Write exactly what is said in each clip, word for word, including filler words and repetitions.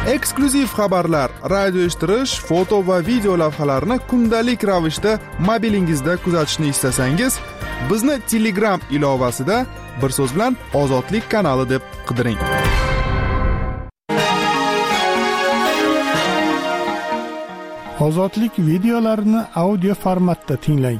Eksklyuziv xabarlar, radio eshittirish, foto va video lavhalarni kundalik ravishda mobilingizda kuzatishni istasangiz, bizni Telegram ilovasida bir so'z bilan Ozodlik kanali deb qidiring. Ozodlik videolarini audio formatda tinglang.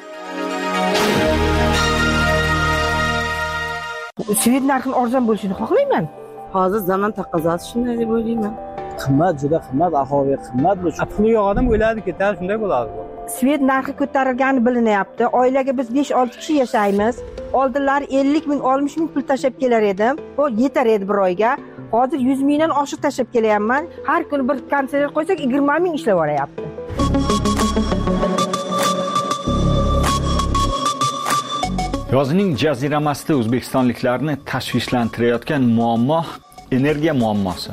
Svet narxini arzon bo'lishini xohlayman. Hozir zamon taqozosi shunday deb o'ylayman. Qimmat, juda qimmat, aholiga qimmat bu. Puli yo'q odam o'yladi ketar, shunday bo'ladi bu. Svet narxi ko'tarilgani bilinyapti. Oilaga biz besh olti kishi yashaymiz. Oldinlari ellik ming, oltmish ming pul tashab kelar edim. Bu yetar edi bir oyga. Hozir yuz mingdan oshiq tashab kelyapman. Har kuni bir konsert qo'ysak yigirma ming ishlab oryapti. Yozning jaziramasida o'zbekistonliklarni tashvishlantirayotgan muammo energiya muammosi.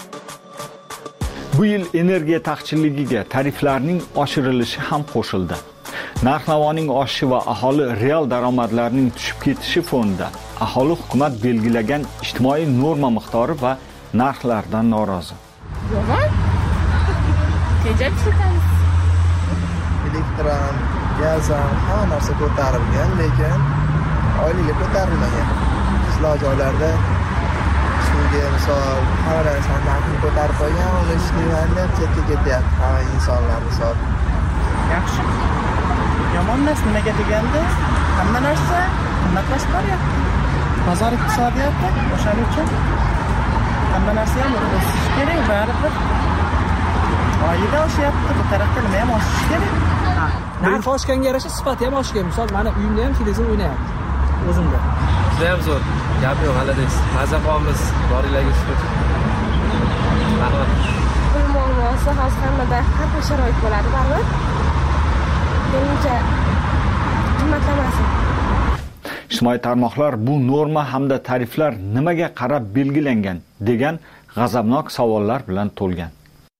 Bu yil energiya taqchilligiga tariflarning oshirilishi ham qo'shildi. Narx-navoning oshishi va aholi real daromadlarining tushib ketishi fonida aholi hukumat belgilagan ijtimoiy norma miqdori va narxlardan norozi. Yomon. Tejab chiqamiz. Elektr, gaz, hamma narsa ko'tarilgan, lekin oyliklar ko'tarilmagan. Qishloq joylarda suvga misol hamma narsani narxini ko'tarib qo'ygan, uni ishlayverib chetga ketyapti hamma insonlar misol. Yaxshi. Yomon narsa nimaga deganda, hamma narsa qimmatlashib boryapti. Bozor iqtisodiyoti o'shaning uchun hamma narsa ham o'sish kerak, baribir. Oyida oshyapti, bu tarafda nima ham oshish kerak. Narx oshganga yarasha sifati ham oshgan. Misol, mana uyimda ham televizor o'ynayapti. O'zimda. Juda ham zo'r. Gap yo'q, halladaysiz. Maza qolamiz, boringlarga shukur. Rahmat. Pul muammosi hozir hammada har xil sharoit bo'ladi, baribir. Menimcha qimmatlamasin. Ijtimoiy tarmoqlar bu norma hamda tariflar nimaga qarab belgilangan degan g'azabnok savollar bilan to'lgan.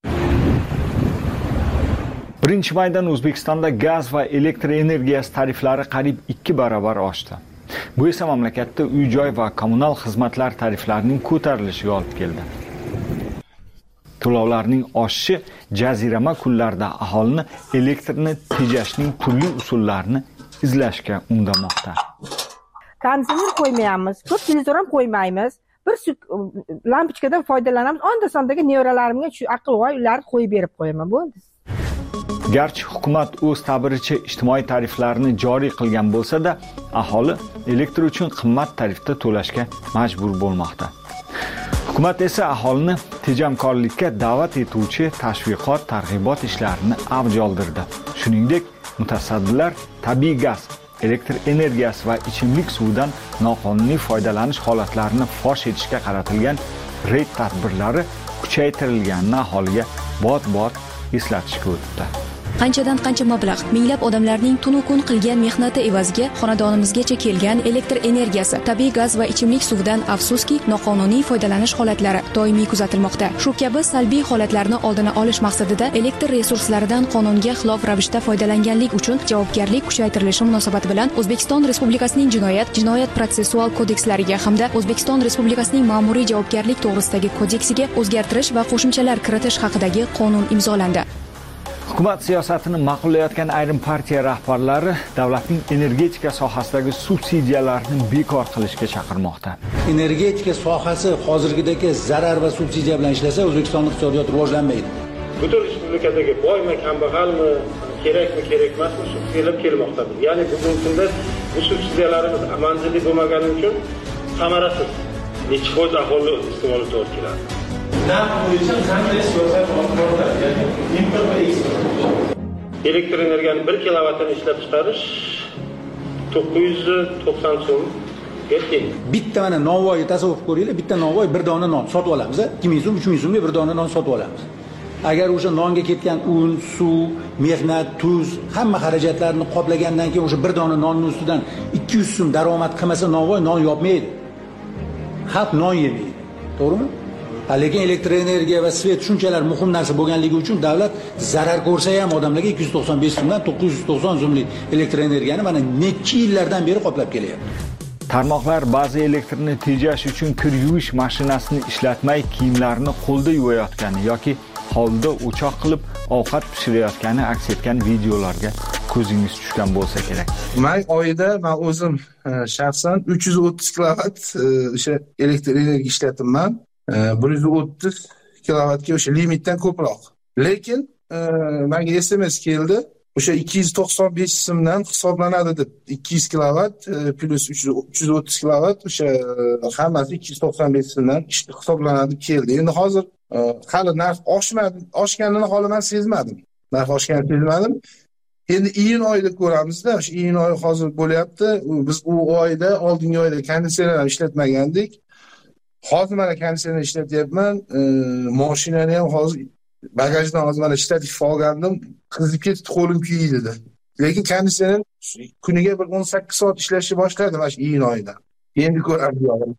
Birinchi maydan O'zbekistonda gaz va elektr energiyasi tariflari qariyb ikki barobar oshdi. Bu esa mamlakatda uy-joy va kommunal xizmatlar tariflarining ko'tarilishiga olib keldi. To'lovlarning oshishi jazirama kunlarda aholini elektrni tejashning turli usullarini izlashga undamoqda. Konditsioner qo'ymaymiz, ko'p televizor ham qo'ymaymiz. Bir lampochkadan foydalanamiz. Onda sondagi nevralarimga shu aqlvoy ularni qo'yib berib qo'yaman, bo'ldi. Garchi hukumat o'z ta'biricha ijtimoiy tariflarni joriy qilgan bo'lsa-da, aholi elektr uchun qimmat tarifda to'lashga majbur bo'lmoqda. Hukumat esa aholini tejamkorlikka da'vat etuvchi tashviqot, targ'ibot ishlarini avj oldirdi. Shuningdek, mutasaddilar tabiiy gaz, elektr energiyasi va ichimlik suvidan noqonuniy foydalanish holatlarini fosh etishga qaratilgan reyd tadbirlari kuchaytirilganini aholiga bot-bot eslatishga o'tdi. Qanchadan qancha mablag', minglab odamlarning tunu kun qilgan mehnati evaziga xonadonimizgacha kelgan elektr energiyasi, tabiiy gaz va ichimlik suvidan afsuski noqonuniy foydalanish holatlari doimiy kuzatilmoqda. Shu kabi salbiy holatlarni oldini olish maqsadida elektr resurslaridan qonunga xilof ravishda foydalanganlik uchun javobgarlik kuchaytirilishi munosabati bilan O'zbekiston Respublikasining jinoyat, jinoyat protsessual kodekslariga hamda O'zbekiston Respublikasining ma'muriy javobgarlik to'g'risidagi kodeksiga o'zgartirish va qo'shimchalar kiritish haqidagi qonun imzolandi. Hukumat siyosatini ma'qullayotgan ayrim partiya rahbarlari davlatning energetika sohasidagi subsidiyalarni bekor qilishga chaqirmoqda. Energetika sohasi hozirgidagi zarar va subsidiya bilan ishlasa, O'zbekiston iqtisodiyoti rivojlanmaydi. Butun respublikadagi boymi, kambag'almi, kerakmi, kerak emasmi subsidiyalar kelmoqda. Ya'ni bugungi kunda bu subsidiyalarimiz manzilli bo'lmagani uchun samarasiz. Necha foiz aholi iste'molga to'g'ri keladi. Elektr energiyani bir kilovatini ishlab chiqarish to'qqiz yuz to'qson so'mga teng. Bitta mana novvoy tasavvur ko'ringlar, bitta novvoy bir dona non sotib olamiz, ikki ming so'm, uch ming so'mga bir dona non sotib olamiz. Agar o'sha nonga ketgan un, suv, mehnat, tuz, hamma xarajatlarni qoplagandan keyin o'sha bir dona nonning ustidan ikki yuz so'm daromad qilmasa novvoy non yopmaydi. Xalq non yemaydi. To'g'rimi? Lekin elektr energiya va svet shunchalar muhim narsa bo'lganligi uchun davlat zarar ko'rsa ham odamlarga ikki yuz to'qson besh so'mdan to'qqiz yuz to'qson so'mlik elektr energiyani mana necha yillardan beri qoplab kelyapti. Tarmoqlar ba'zi elektrni tejash uchun kir yuvish mashinasini ishlatmay kiyimlarini qo'lda yuvayotgani yoki hovlida o'choq qilib ovqat pishirayotgani aks etgan videolarga ko'zingiz tushgan bo'lsa kerak. May oyida men o'zim shaxsan uch yuz o'ttiz kilovat o'sha elektr energiya ishlatyapman. bir yuz o'ttiz kilovatga o'sha limitdan ko'proq. Lekin menga S M S keldi. O'sha ikki yuz to'qson besh so'mdan hisoblanadi deb ikki yuz kilovat plus uch yuz o'ttiz kilovat o'sha hammasi ikki yuz to'qson besh so'mdan hisoblanadi keldi. Endi hozir hali narx oshmadi, oshganini hali men sezmadim. Narx oshganini sezmadim. Endi iyun oyida ko'ramizda, o'sha iyun oyi hozir bo'lyapti. Biz u oyda, oldingi oyda konditsioner ham ishlatmagandik. Hozir mana konditsioner ishlatyapman. Mashinani ham hozir bagajdan hozir mana ishlatib olgandim. Qizib ketdi, qo'lim kuydi. Lekin konditsioner kuniga bir o'n sakkiz soat ishlashni boshladi mana shu iyun oyida. Endi ko'ramiz.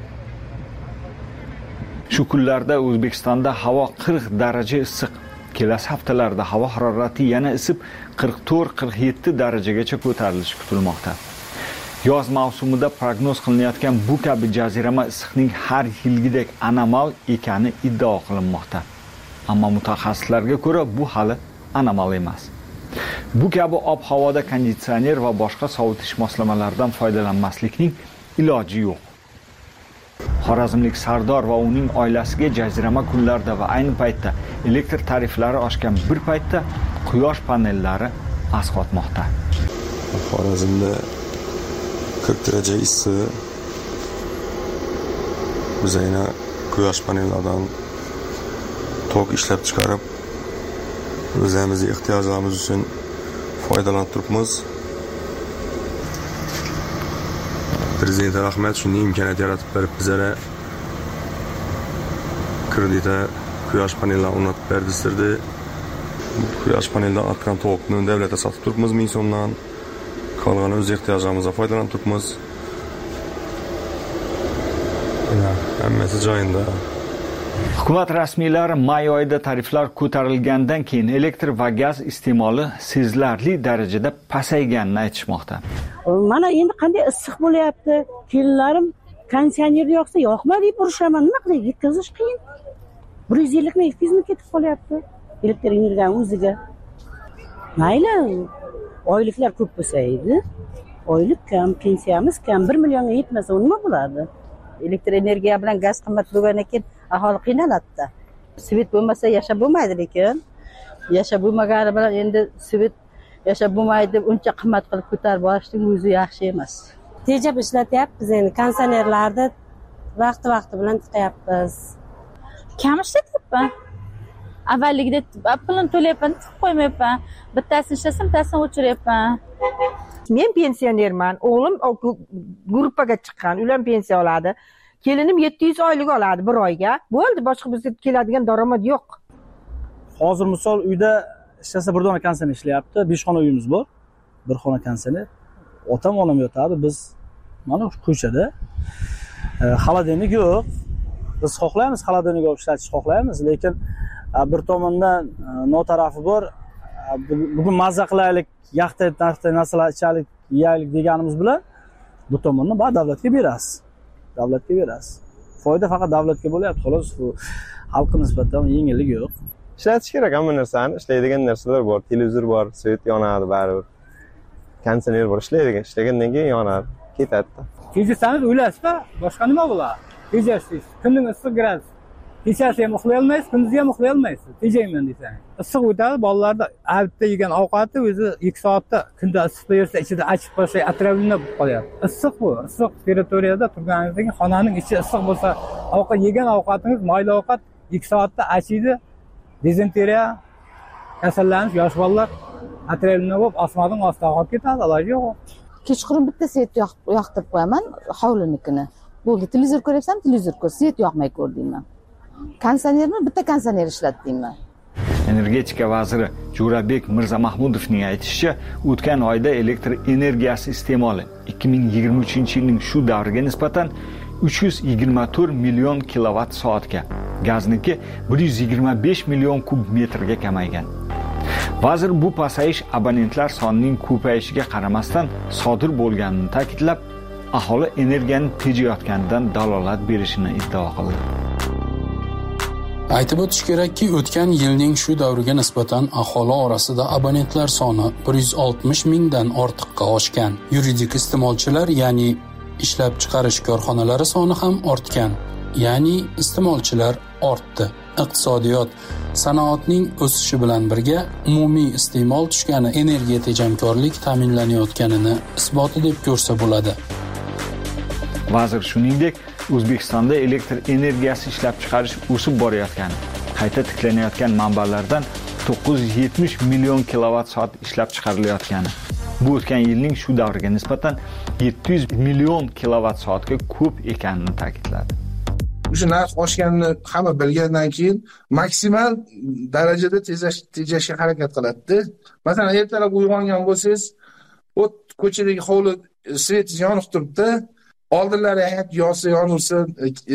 Shu kunlarda O'zbekistonda havo qirq daraja issiq. Kelasi haftalarda havo harorati yana isib qirq to'rt qirq yetti darajagacha ko'tarilishi kutilmoqda. Yoz mavsumida prognoz qilinayotgan bu kabi jazirama issiqning har yilgidek anomal ekani iddao qilinmoqda. Ammo mutaxassislarga ko'ra bu hali anomal emas. Bu kabi ob-havoda konditsioner va boshqa sovutish moslamalaridan foydalanmaslikning iloji yo'q. Xorazmlik Sardor va uning oilasiga jazirama kunlarda va ayni paytda elektr tariflari oshgan bir paytda quyosh panellari asqotmoqda. Xorazmda qirq daraja issiq. Biz aynan quyosh panellaridan tok ishlab chiqarib, o'zimizning ehtiyojlarimiz uchun foydalanib turibmiz. Prezident rahmat shunday imkoniyat yaratib berib bizga kreditda quyosh panellarini o'rnatib berdi. Quyosh paneldan ortgan tokni davlatga sotib turibmiz ming so'mdan. Qolgan o'z ehtiyojlarimizdan foydalanib turibmiz. Hammasi joyida. Hukumat rasmiylari may oyida tariflar ko'tarilgandan keyin elektr va gaz iste'moli sezilarli darajada pasayganini aytishmoqda. Mana endi qanday issiq bo'lyapti. Kelinlarim konditsionerni yoqsa yoqma deb urishaman. Nima qilay, yetkazish qiyin. bir yuz ellik ming ikki yuz ming ketib qolyapti elektr energiyaning o'ziga. Mayli, oyliklar ko'p bo'lsa edi. Oylik kam, pensiyamiz kam, bir millionga yetmasa nima bo'ladi? Elektr energiya bilan gaz qimmat bo'lgandan keyin aholi qiynaladi. Svet bo'lmasa yashab bo'lmaydi, lekin yashab bo'lmagani bilan endi svet yashab bo'lmaydi deb uncha qimmat qilib ko'tarib olishning o'zi yaxshi emas. Tejab ishlatyapmiz endi, konditsionerlarni vaqti-vaqti bilan tiqyapmiz. Kam ishlatyapman. Avvalligida pulini to'layapman, tiqib qo'ymayapman. Bittasini ishlasam, bittasini o'chiryapman. Men pensionerman, o'g'lim gruppaga chiqqan, ular pensiya oladi. Kelinim yetti yuz oylik oladi bir oyga. Bo'ldi, boshqa bizga keladigan daromad yo'q. Hozir misol uyda ishlasa bir dona konditsioner ishlayapti. besh xona uyimiz bor. Bir xona konditsioner. Otam onam yotadi, biz mana shu ko'chada. Xolodilnik yo'q. Biz xohlaymiz, xolodilnik olib ishlatishni xohlaymiz, lekin bir tomondan notarafi bor. Bugun mazza qilaylik, yaxta narxda narsalar ichaylik, yeyaylik deganimiz bilan bu tomondan ba'zi davlatga berasiz. Davlatga berasiz. Foyda faqat davlatga bo'lyapti, xolos. Bu xalqqa nisbatan yengillik yo'q. Ishlatish kerak hamma narsani, ishlaydigan narsalar bor, televizor bor, svet yonadi baribir. Konditsioner bor, ishlaydigan, ishlagandan keyin yonadi, ketadi. Tejasani o'ylasizmi? Boshqa nima bo'ladi? Tejasiz, kunning issiq gradus. Kechasi ham uxlay olmaysiz, kunduzi ham uxlay olmaysiz. Tejayman desang. Issiq o'tadi, bolalarda albatta yegan ovqati o'zi ikki soatda kunda issiq bersa, ichida achib qolsa, atrofida bo'lib qolyapti. Issiq bu, issiq territoriyada turganingizdan keyin xonaning ichi issiq bo'lsa, ovqat yegan ovqatingiz mayli ovqat ikki soatda achiydi. Dezenteriya kasallanish yosh bolalar atrofida bo'lib, osmaning ostiga qolib ketadi, iloji yo'q. Kechqurun bitta svet yoqtirib qo'yaman, hovlinikini. Bo'ldi, televizor ko'ryapsan, televizor ko'r, svet yoqmay ko'r deyman. Konditsionerni bitta konditsioner ishlat deyman. Energetika vaziri Jo'rabek Mirzamahmudovning aytishicha, o'tgan oyda elektr energiyasi iste'moli ikki ming yigirma uchinchi yilning shu davriga nisbatan uch yuz yigirma to'rt million kilovat soatga, gazniki bir yuz yigirma besh million kub metrga kamaygan. Vazir bu pasayish abonentlar sonining ko'payishiga qaramasdan sodir bo'lganini ta'kidlab, aholi energiyani tejayotganidan dalolat berishini iddao qildi. Aytib o'tish kerakki, o'tgan yilning shu davriga nisbatan aholi orasida abonentlar soni bir yuz oltmish mingdan ortiqqa oshgan. Yuridik iste'molchilar, ya'ni ishlab chiqarish korxonalari soni ham ortgan. Ya'ni iste'molchilar ortdi. Iqtisodiyot, sanoatning o'sishi bilan birga umumiy iste'mol tushgani energiya tejamkorlik ta'minlanayotganini isboti deb ko'rsa bo'ladi. Vazir shuningdek, O'zbekistonda elektr energiyasi ishlab chiqarish o'sib borayotgani, qayta tiklanayotgan manbalardan to'qqiz yuz yetmish million kilovatt soat ishlab chiqarilayotgani, bu o'tgan yilning shu davriga nisbatan yetti yuz million kilovatt soatga ko'p ekanini ta'kidladi. O'sha narx oshganini hamma bilgandan keyin maksimal darajada tejashga harakat qiladi. Masalan, ertalab uyg'ongan bo'lsangiz, o't ko'chadagi hovli svet yonib turibdi. Oldinlari hayat yosa yonursin,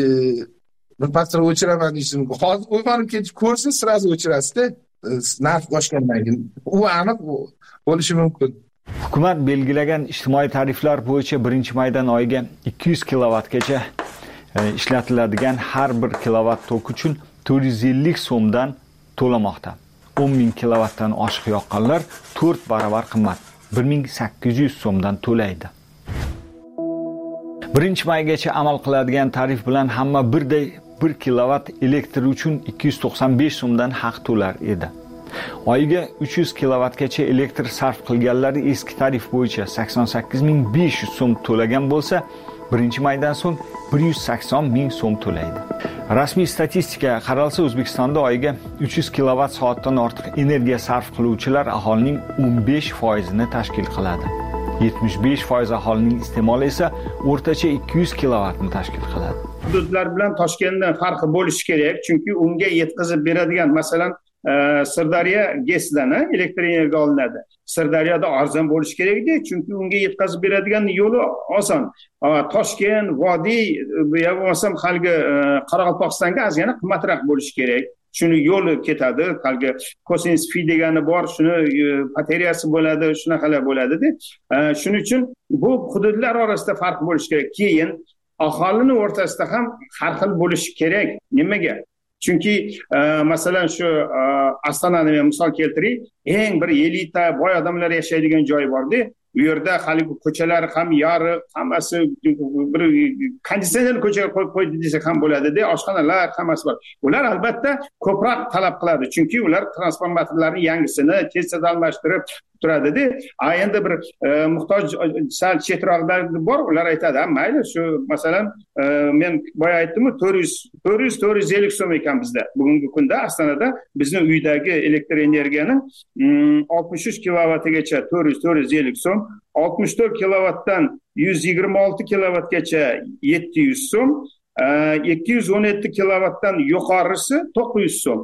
bir pastra o'chiraman deysiz mumkin. Hozir uyg'onib ketib ko'rsiz, sirazi o'chirasiz-da. Narx oshgandan keyin u aniq bo'lishi mumkin. Hukumat belgilagan ijtimoiy tariflar bo'yicha birinchi maydan oyiga ikki yuz kilovattgacha ishlatiladigan har bir kilovatt tok uchun to'rt yuz ellik so'mdan to'lamoqda. o'n ming kilovattdan oshiq yoqqanlar to'rt barobar qimmat, bir ming sakkiz yuz so'mdan to'laydi. birinchi maygacha amal qiladigan tarif bilan hamma birday bir kilovat elektr uchun ikki yuz to'qson besh so'mdan haq to'lar edi. Oyiga uch yuz kilovattgacha elektr sarf qilganlar eski tarif bo'yicha sakson sakkiz ming besh yuz so'm to'lagan bo'lsa, birinchi maydan so'ng bir yuz sakson ming so'm to'laydi. Rasmiy statistikaga qaralsa, O'zbekistonda oyiga uch yuz kilovatt soatdan ortiq energiya sarf qiluvchilar aholining o'n besh foizini tashkil qiladi. yetmish besh foiz aholining iste'moli esa o'rtacha ikki yuz kilovattni tashkil qiladi. Hududlar bilan Toshkentdan farqi bo'lishi kerak, chunki unga yetkazib beradigan, masalan, Sirdaryo GESdan elektr energiya olinadi. Sirdaryoda arzon bo'lishi kerak-edi, chunki unga yetkazib beradigan yo'li oson. Toshkent, Vodiy yoki bo'lmasam haligi Qoraqalpog'istonga ozgina qimmatroq bo'lishi kerak. Shuni yo'li ketadi, haligi kosinus fi degani bor, shuni batareyasi bo'ladi, shunaqalar bo'ladi-da. Shuning uchun bu hududlar orasida farq bo'lishi kerak. Keyin aholini o'rtasida ham har xil bo'lishi kerak. Nimaga? Chunki masalan shu Ostonani men misol keltiray, eng bir elita boy odamlar yashaydigan joy bor-da. Bu yerda hali ko'chalar ham yoriq, hammasi bir konditsioner ko'chaga qo'yib qo'ydi desak ham bo'ladi-da, oshxonalar hammasi bor. Ular albatta ko'proq talab qiladi, chunki ular transformatorlarning yangisini tezda almashtirib turadi-da. A endi bir muhtoj sal chetroqda bor, ular aytadi, mayli, shu masalan men boya aytdim-ku, to'rt yuz to'rt yuz ellik so'm ekan bizda. Bugungi kunda Ostonada bizning uydagi elektr energiyani oltmish uch kilovatgacha to'rt yuz to'rt yuz ellik so'm, oltmish to'rt kilovatdan yuz yigirma olti kilovatgacha yetti yuz so'm, ikki yuz o'n yetti kilovatdan yuqorisi to'qqiz yuz so'm.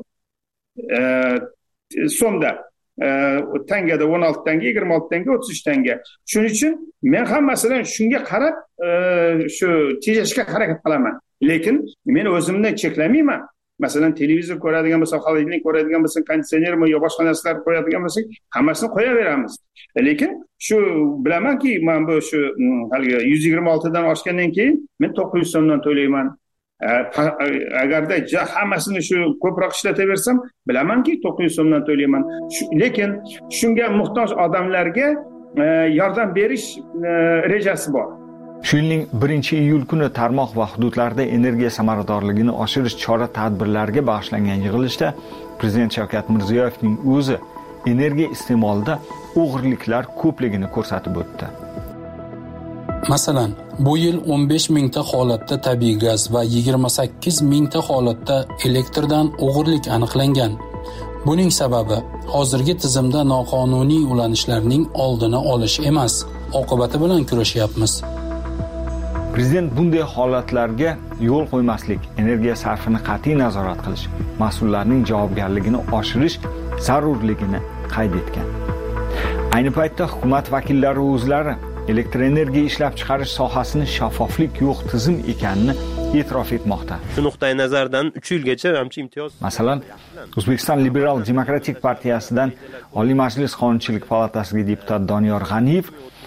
So'mda tangada o'n olti tanga, yigirma olti tanga, o'ttiz uch tanga. Shuning uchun men ham masalan shunga qarab shu tejashga harakat qilaman. Lekin men o'zimni cheklamayman. Masalan, televizor ko'radigan bo'lsak, xolodilnik ko'radigan bo'lsak, konditsionermi yo boshqa narsalar qo'yadigan bo'lsak, hammasini qo'yaveramiz. Lekin shu bilamanki, men bu shu haligi yuz yigirma olti dan oshgandan keyin men to'qqiz yuz so'mdan to'layman. Agarda hammasini shu ko'proq ishlataversam, bilamanki to'qqiz yuz so'mdan to'layman. Lekin shunga muhtoj odamlarga yordam berish rejasi bor. Shu yilning birinchi iyul kuni tarmoq va hududlarda energiya samaradorligini oshirish chora-tadbirlariga bag'ishlangan yig'ilishda Prezident Shavkat Mirziyoyevning o'zi energiya iste'molida o'g'irliklar ko'pligini ko'rsatib o'tdi. Masalan, bu yil o'n besh mingta holatda tabiiy gaz va yigirma sakkiz mingta holatda elektrdan o'g'irlik aniqlangan. Buning sababi hozirgi tizimda noqonuniy ulanishlarning oldini olish emas, oqibati bilan kurashyapmiz. Prezident bunday holatlarga yo'l qo'ymaslik, energiya sarfini qat'iy nazorat qilish, mas'ullarning javobgarligini oshirish zarurligini qayd etgan. Ayni paytda hukumat vakillari o'zlari elektr energiya ishlab chiqarish sohasini shaffoflik yo'q tizim ekanini e'tirof etmoqda. Shu nuqtai nazardan uch yilgacha hamchi imtiyoz. Masalan, O'zbekiston Liberal Demokratik partiyasidan Oliy Majlis Qonunchilik palatasiga deputat Doniyor G'aniyev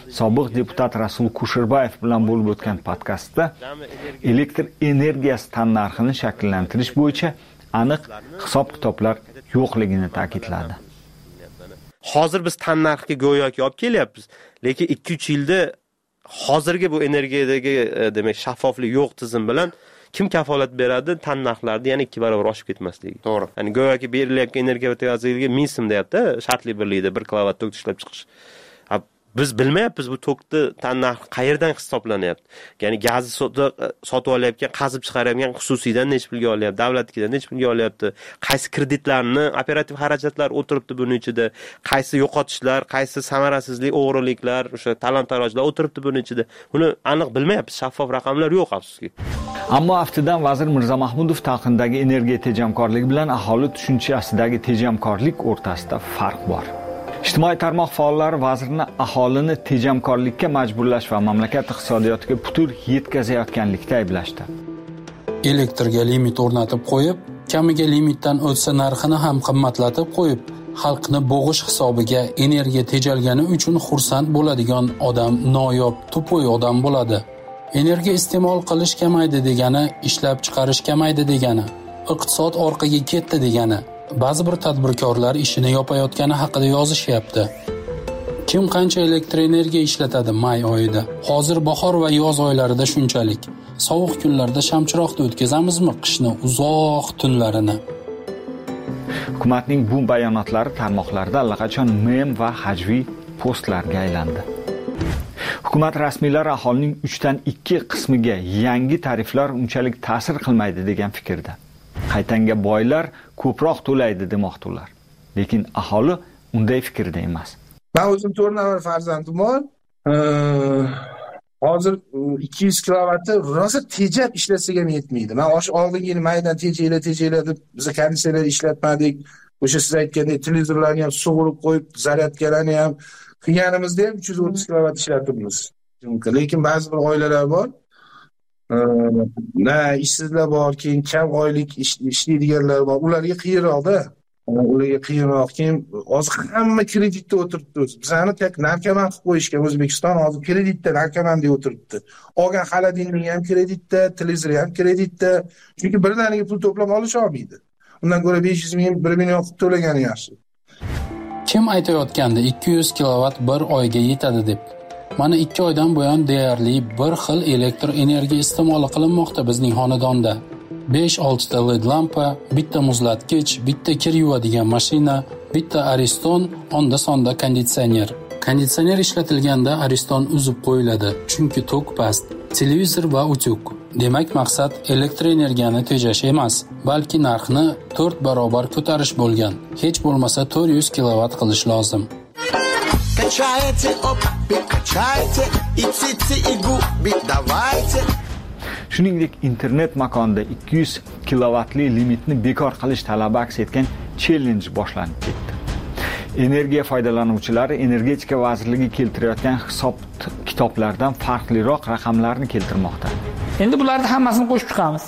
sobiq deputat Rasul Kusherbayev bilan bo'lib o'tgan podkastda elektr energiyasi tannarxini shakllantirish bo'yicha aniq hisob-kitoblar yo'qligini ta'kidladi. Hozir biz tannarxga go'yoki olib kelyapmiz, lekin ikki uch yilda hozirgi bu energiyadagi demak shaffoflik yo'q tizim bilan kim kafolat beradi tannarxlarni yana ikki barobar oshib ketmasligi? To'g'ri. Ya'ni go'yoki berilayotgan energiya vazirligi ming so'm deyapti, shartli birlikda bir kilovatt tok ishlab chiqish. Biz bilmayapmiz bu tokni tannarxi qayerdan hisoblanyapti. Ya'ni gazni sotib olayotgan, qazib chiqarayotgan xususiydan necha pulga olyapti, davlatnikidan necha pulga olyapti, qaysi kreditlarni, operativ xarajatlar o'tiribdi buning ichida, qaysi yo'qotishlar, qaysi samarasizlik, o'g'riliklar, o'sha talon-tarojlar o'tiribdi buning ichida. Buni aniq bilmayapmiz, shaffof raqamlar yo'q afsuski. Ammo aftidan vazir Mirzamahmudov talqindagi energiya tejamkorligi bilan aholi tushunchasidagi tejamkorlik o'rtasida farq bor. Ijtimoiy tarmoq faollari vazirni aholini tejamkorlikka majburlash va mamlakat iqtisodiyotiga putur yetkazayotganlikda ayblashdi. Elektrga limit o'rnatib qo'yib, kamiga limitdan o'tsa narxini ham qimmatlatib qo'yib, xalqni bo'g'ish hisobiga energiya tejalgani uchun xursand bo'ladigan odam noyob, to'poy odam bo'ladi. Energiya iste'mol qilish kamaydi degani, ishlab chiqarish kamaydi degani, iqtisod orqaga ketdi degani. Ba'zi bir tadbirkorlar ishini yopayotgani haqida yozishyapti. Kim qancha elektr energiya ishlatadi may oyida? Hozir bahor va yoz oylarida shunchalik. Sovuq kunlarda shamchiroqda o'tkazamizmi qishni uzoq tunlarini? Hukumatning bu bayonotlari tarmoqlarda allaqachon mem va hajviy postlarga aylandi. Hukumat rasmiylari aholining uchdan ikki qismiga yangi tariflar unchalik ta'sir qilmaydi degan fikrda. Qaytanga boylar ko'proq to'laydi demoqda ular. Lekin aholi unday fikrda emas. Men o'zim to'rt nafar farzandim bor. Hozir ikki yuz kilovattni rosa tejab ishlatsak ham yetmaydi. Men o'sha oldingi yil maydan tejaylar tejaylar deb biz konditsioner ishlatmadik. O'sha siz aytgandek televizorlarni ham sug'urib qo'yib, zaryadkalarni ham qilganimizda ham uch yuz o'ttiz kilovat ishlatibmiz. Lekin ba'zi bir oilalar bor. Na ishsizlar bor, keyin kam oylik ishlaydiganlar bor. Ularga qiyinroqda. Ularga qiyinroq. Keyin hozir hamma kreditda o'tiribdi. Bizani tek narkoman qilib qo'yishgan O'zbekiston hozir kreditda narkoman deb o'tiribdi. Olgan xolodilnik ham kreditda, televizor ham kreditda. Chunki birdaniga pul to'plab olish olmaydi. Undan ko'ra besh yuz ming, bir million qilib to'lagani yaxshi. Kim aytayotganda ikki yuz kilovat bir oyga yetadi deb. Mana ikki oydan buyon deyarli bir xil elektr energiya iste'moli qilinmoqda bizning xonadonda. besh olti ta led lampa, bitta muzlatgich, bitta kir yuvadigan mashina, bitta Ariston, onda sonda konditsioner. Konditsioner ishlatilganda Ariston uzib qo'yiladi, chunki tok past. Televizor va utyug. Demak, maqsad elektr energiyani tejash emas, balki narxni to'rt barobar ko'tarish bo'lgan. Hech bo'lmasa to'rt yuz kilovat qilish lozim. Качайте, оп, качайте, и цици, и губи, давайте. Shuningdek, internet makonida ikki yuz kilovatli limitni bekor qilish talabi aks etgan challenge boshlanib ketdi. Energiya foydalanuvchilari Energetika vazirligi keltirayotgan hisob kitoblardan farqliroq raqamlarni keltirmoqda. Endi bularni hammasini qo'shib chiqamiz.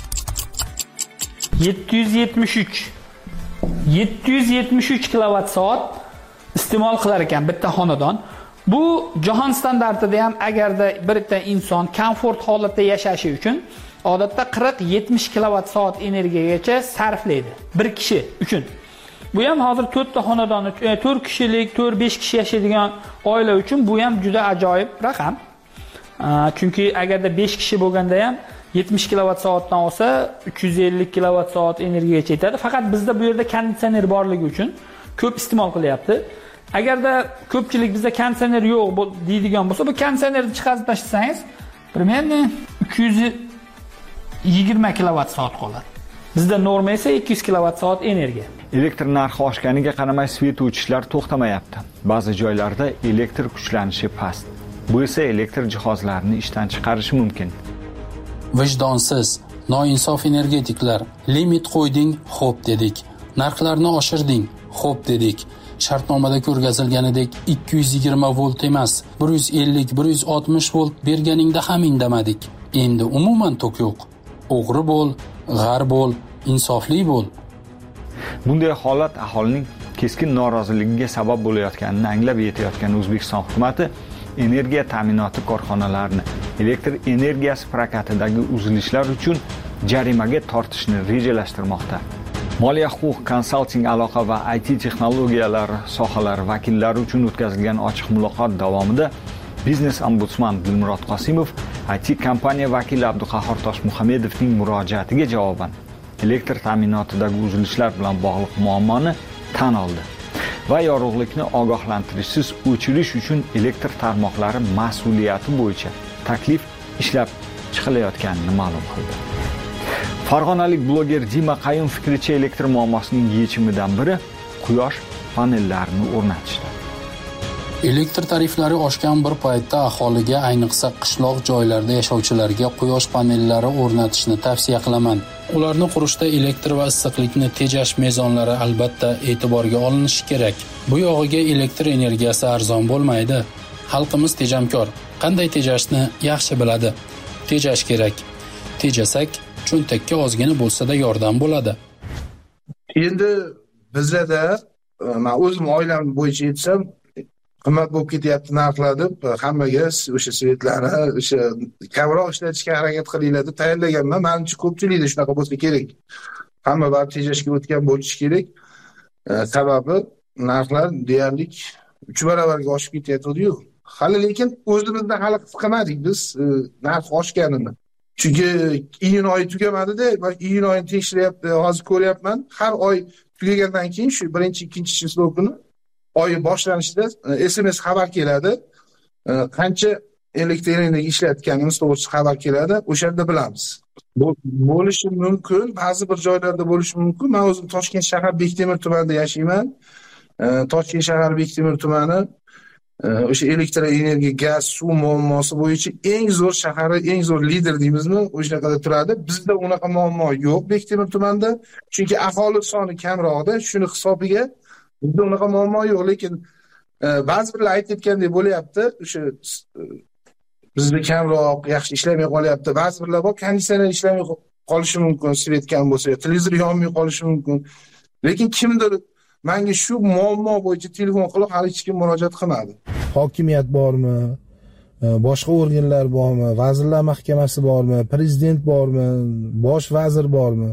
yetti yuz yetmish uch yetti yuz yetmish uch kilovat soat iste'mol qilar ekan bitta xonadon. Bu jahon standartida ham agarda bitta inson komfort holatda yashashi uchun odatda qirq yetmish kilovat soat energiyagacha sarflaydi bir kishi uchun. Bu ham hozir to'rt ta xonadonni, to'rt kishilik, to'rt besh kishi yashaydigan oila uchun bu ham juda ajoyib raqam. Chunki agarda besh kishi bo'lganda ham yetmish kilovat soatdan olsa uch yuz ellik kilovat soat energiyaga yetadi. Faqat bizda bu yerda konditsioner borligi uchun ko'p iste'mol qilyapti. Agarda ko'pchilik bizda konditsioner yo'q deydigan bo'lsa, bu konditsionerni chiqarib tashlasangiz, примерно uch yuz yigirma kilovat soat qoladi. Bizda norma esa ikki yuz kilovat soat energiya. Elektr narxi oshganiga qaramay svet o'chishlar to'xtamayapti. Ba'zi joylarda elektr kuchlanishi past. Bu esa elektr jihozlarini ishdan chiqarishi mumkin. Vijdonsiz, noinsof energetiklar, limit qo'yding, xo'p dedik. Narxlarni oshirding, xo'p dedik. Shartnomada ko'rgazilganidek ikki yuz yigirma volt emas, bir yuz ellik bir yuz oltmish volt berganingda ham indamadik. Endi umuman tok yo'q. O'g'ri bo'l, g'ar bo'l, insofli bo'l. Bunday holat aholining keskin noroziligiga sabab bo'layotganini anglab yetayotgan O'zbekiston hukumatı energiya ta'minoti korxonalarini elektr energiyasi prokatidagi uzilishlar uchun jarimaga tortishni rejalashtirmoqda. Moliya huquq, konsalting, aloqa va I T texnologiyalari sohalari vakillari uchun o'tkazilgan ochiq muloqot davomida biznes ombudsman Dilmurod Qosimov I T kompaniya vakili Abduqahhor Toshmuhammedovning murojaatiga javoban elektr ta'minotidagi uzilishlar bilan bog'liq muammoni tan oldi va yorug'likni ogohlantirishsiz o'chirish uchun elektr tarmoqlari mas'uliyati bo'yicha taklif ishlab chiqilayotganini ma'lum qildi. Farg'onalik bloger Dima Qayum fikricha elektr muammosining yechimidan biri quyosh panellarini o'rnatishdir. Elektr tariflari oshgan bir paytda aholiga, ayniqsa qishloq joylarda yashovchilarga quyosh panellari o'rnatishni tavsiya qilaman. Ularni qurishda elektr va issiqlikni tejash mezonlari albatta e'tiborga olinishi kerak. Bu yog'iga elektr energiyasi arzon bo'lmaydi. Xalqimiz tejamkor. Qanday tejashni yaxshi biladi. Tejash kerak. Tejasak, cho'ntakka ozgina bo'lsa-da yordam bo'ladi. Endi bizlarda men o'zim oilam bo'yicha aytsam, qimmat bo'lib ketyapti narxlar deb hammaga o'sha svetlarni o'sha kamroq ishlatishga harakat qilinglar deb tayyorlaganman. Menimcha ko'pchilikda shunaqa bo'lsa kerak. Hamma barcha tejashga o'tgan bo'lishi kerak. Sababi narxlar deyarli uch baravarga oshib ketyapti-yu. Hali lekin o'zimizda hali his qilmadik biz narx oshganini. Chunki iyun oyi tugamadi-da, iyun oyini tekshiryapti, hozir ko'ryapman. Har oy tugagandan keyin shu birinchi, ikkinchi chislov kuni oy boshlanishida S M S xabar keladi. Qancha elektr energiya ishlatganimiz to'g'risida xabar keladi. O'shanda bilamiz. Bo'lishi mumkin, ba'zi bir joylarda bo'lishi mumkin. Men o'zim Toshkent shahar Bektemir tumanida yashayman. Toshkent shahar Bektemir tumani o'sha elektr energiya, gaz, suv muammosi bo'yicha eng zo'r shahar, eng zo'r lider deymizmi, o'shaqada turadi. Bizda unaqa muammo yo'q Bektemir tumanida, chunki aholi soni kamroqda, shuni hisobiga bizda unaqa muammo yo'q, lekin ba'zi birlar aytayotgandek bo'lyapti, o'sha bizda kamroq, yaxshi ishlamay qolyapti. Ba'zi birlar bor, konditsioner ishlamay qolishi mumkin, svet kam bo'lsa, televizor yonmay qolishi mumkin. Lekin kimdir menga shu muammo bo'yicha telefon qilib hali hech kim murojaat qilmadi. Hokimiyat bormi? Boshqa organlar bormi? Vazirlar mahkamasi bormi? Prezident bormi? Bosh vazir bormi?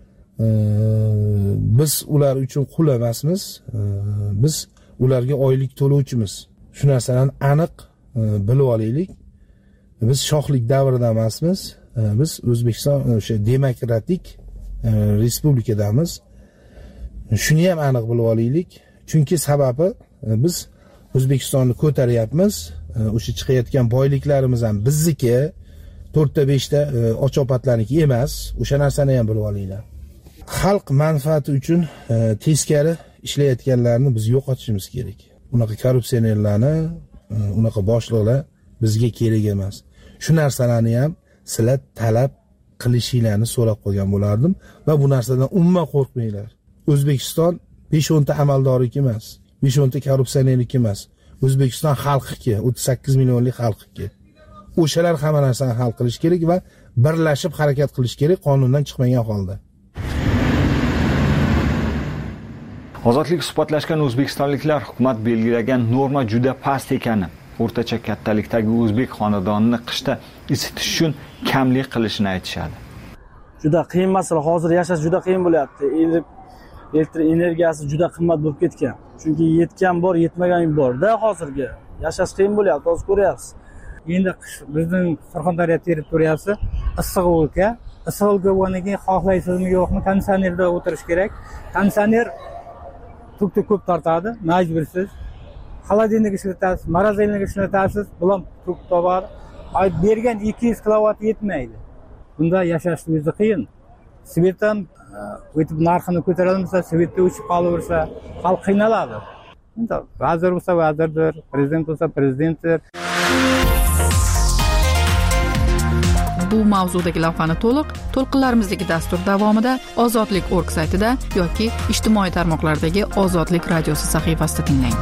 Biz ular uchun qul emasmiz. Biz ularga oylik to'lovchimiz. Shu narsalarni aniq bilib olaylik. Biz shohlik davrida emasmiz. Biz O'zbekiston o'sha demokratik respublikadamiz. Shuni ham aniq bilib olaylik. Chunki sababi biz O'zbekistonni ko'taryapmiz. O'sha chiqayotgan boyliklarimiz ham bizniki, to'rtta beshta ochopatlarniki emas. O'sha narsani ham bilib olinglar. Xalq manfaati uchun teskari ishlayotganlarni biz yo'qotishimiz kerak. Unaqa korrupsionerlarni, unaqa boshliqlar bizga kerak emas. Shu narsalarni ham sizlar talab qilishinglarni so'rab qolgan bo'lardim va bu narsadan umuman qo'rqmanglar. O'zbekiston besh o'n ta amaldorniki emas, besh o'n ta korrupsionerniki emas. O'zbekiston xalqiki, o'ttiz sakkiz millionlik xalqiki. O'shalar hamma narsani hal qilish kerak va birlashib harakat qilish kerak qonundan chiqmagan holda. Ozodlik suhbatlashgan o'zbekistonliklar hukumat belgilagan norma juda past ekani, o'rtacha kattalikdagi o'zbek xonadonini qishda isitish uchun kamlik qilishini aytishadi. Juda qiyin masala, hozir yashash juda qiyin bo'lyapti. Elektr energiyasi juda qimmat bo'lib ketgan. Chunki yetgan bor, yetmagan bor-da hozirga. Yashash qiyin bo'lyapti, hozir ko'ryapsiz. Endi qish bizning Surxondaryo territoriyasi issiq o'lka. Issiq o'lka bo'lgandan keyin xohlaysizmi yo'qmi, konditsionerda o'tirish kerak. Konditsioner tukni ko'p tortadi, majbursiz. Xolodilnik ishlatasiz, morozelnik ishlatasiz, bular tuk topadi. Ay bergan ikki yuz kilovat yetmaydi. Bunda yashash o'zi qiyin. Svetdan o'tib narxini ko'tarilmasa, svetda o'chib qolaversa, xalq qiynaladi. Endi vazir bo'lsa vazirdir, prezident bo'lsa prezidentdir. Bu mavzudagi lavhani to'liq to'lqinlarimizdagi dastur davomida ozodlik org saytida yoki ijtimoiy tarmoqlardagi Ozodlik radiosi sahifasida tinglang.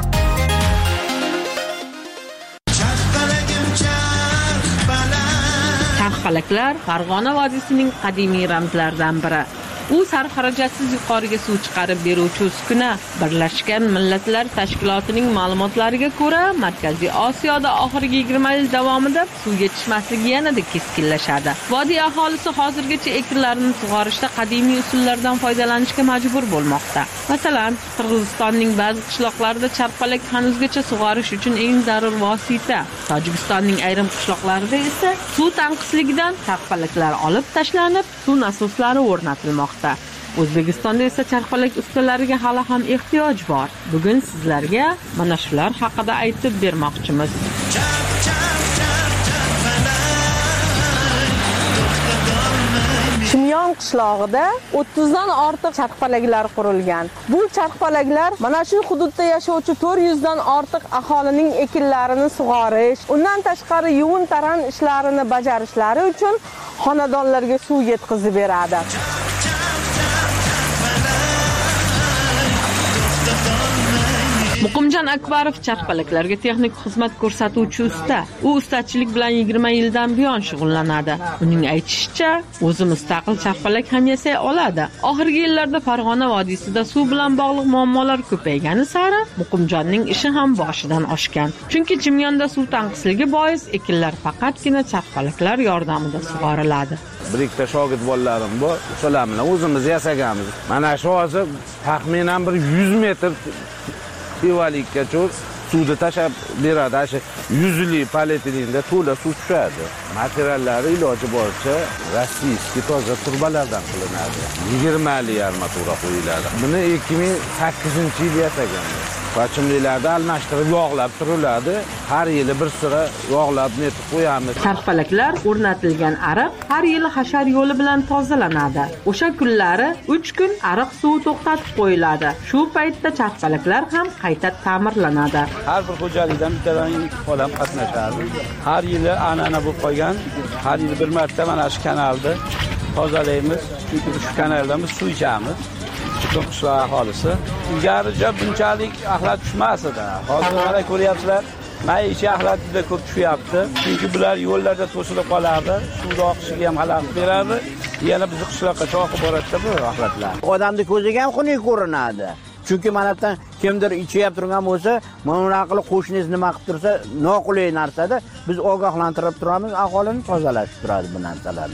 Charxpalaklar Farg'ona vodiysining qadimiy ramzlaridan biri. U sarxarajatsiz yuqoriga suv chiqarib beruvchi uskuna. Birlashgan Millatlar Tashkilotining ma'lumotlariga ko'ra, Markaziy Osiyoda oxirgi yigirma yil davomida suv yetishmasligi yanada keskinlashadi. Vodiy aholisi hozirgacha ekinlarni sug'orishda qadimiy usullardan foydalanishga majbur bo'lmoqda. Masalan, Qirg'izistonning ba'zi qishloqlarida charxpalak hanuzgacha sug'orish uchun eng zarur vosita. Tojikistonning ayrim qishloqlarida esa suv tanqisligidan charxpalaklar olib tashlanib, suv nasoslari o'rnatilmoqda. O'zbekistonda esa charxpalak ustalariga hali ham ehtiyoj bor. Bugun sizlarga mana shular haqida aytib bermoqchimiz. Chimyon qishlog'ida o'ttizdan ortiq charxpalaklar qurilgan. Bu charxpalaklar mana shu hududda yashovchi to'rt yuz dan ortiq aholining ekinlarini sug'orish, undan tashqari yuvin-taran ishlarini bajarishlari uchun xonadonlarga suv yetkazib beradi. Muqimjon Akbarov charxpalaklarga texnik xizmat ko'rsatuvchi usta. U ustachilik bilan yigirma yildan buyon shug'ullanadi. Uning aytishicha, o'zi mustaqil charxpalak ham yasay oladi. Oxirgi yillarda Farg'ona vodiysida suv bilan bog'liq muammolar ko'paygani sari Muqimjonning ishi ham boshidan oshgan. Chunki Chimyonda suv tanqisligi bois ekinlar faqatgina charxpalaklar yordamida sug'oriladi. Bir ikkita shogird bolalarim bor, shular bilan o'zimiz yasaganmiz. Mana shu hozir taxminan bir yuz metr Pivalikkacha suvni tashab beradi. Asha yuzli polietilenda to'la suv tushadi. Materiallari iloji boricha rossiyskiy toza turbalardan qilinadi. yigirmali armatura qo'yiladi. Buni ikki ming sakkizinchi yil yasaganmiz. Pachimlilarda almashtirib yog'lab turiladi. Har yili bir sira yog'lab netib qo'yamiz. Charxpalaklar o'rnatilgan ariq har yili hashar yo'li bilan tozalanadi. O'sha kunlari uch kun ariq suvi to'xtatib qo'yiladi. Shu paytda charxpalaklar ham qayta ta'mirlanadi. Har bir xo'jalikdan bittadan xolam qatnashadi. Har yili an'ana bo'lib qolgan. Har yili bir marta mana shu kanalni tozalaymiz. Chunki shu kanaldan biz suv ichamiz. Butun qishloq aholisi. Ilgarija bunchalik axlat tushmas edi. Hozir mana ko'ryapsizlar, maishiy axlat juda ko'p tushyapti. Chunki bular yo'llarda to'silib qoladi, suvni oqishiga ham xalaqit beradi. Yana bizni qishloqqa cho'qib boradi bu axlatlar. Odamning ko'ziga ham xunuk ko'rinadi. Chunki mana bu kimdir ichib turgan bo'lsa, mana qilib qo'shningiz nima qilib tursa, noqulay narsada biz ogohlantirib turamiz, aholini tozalashib turadi bu narsalarni.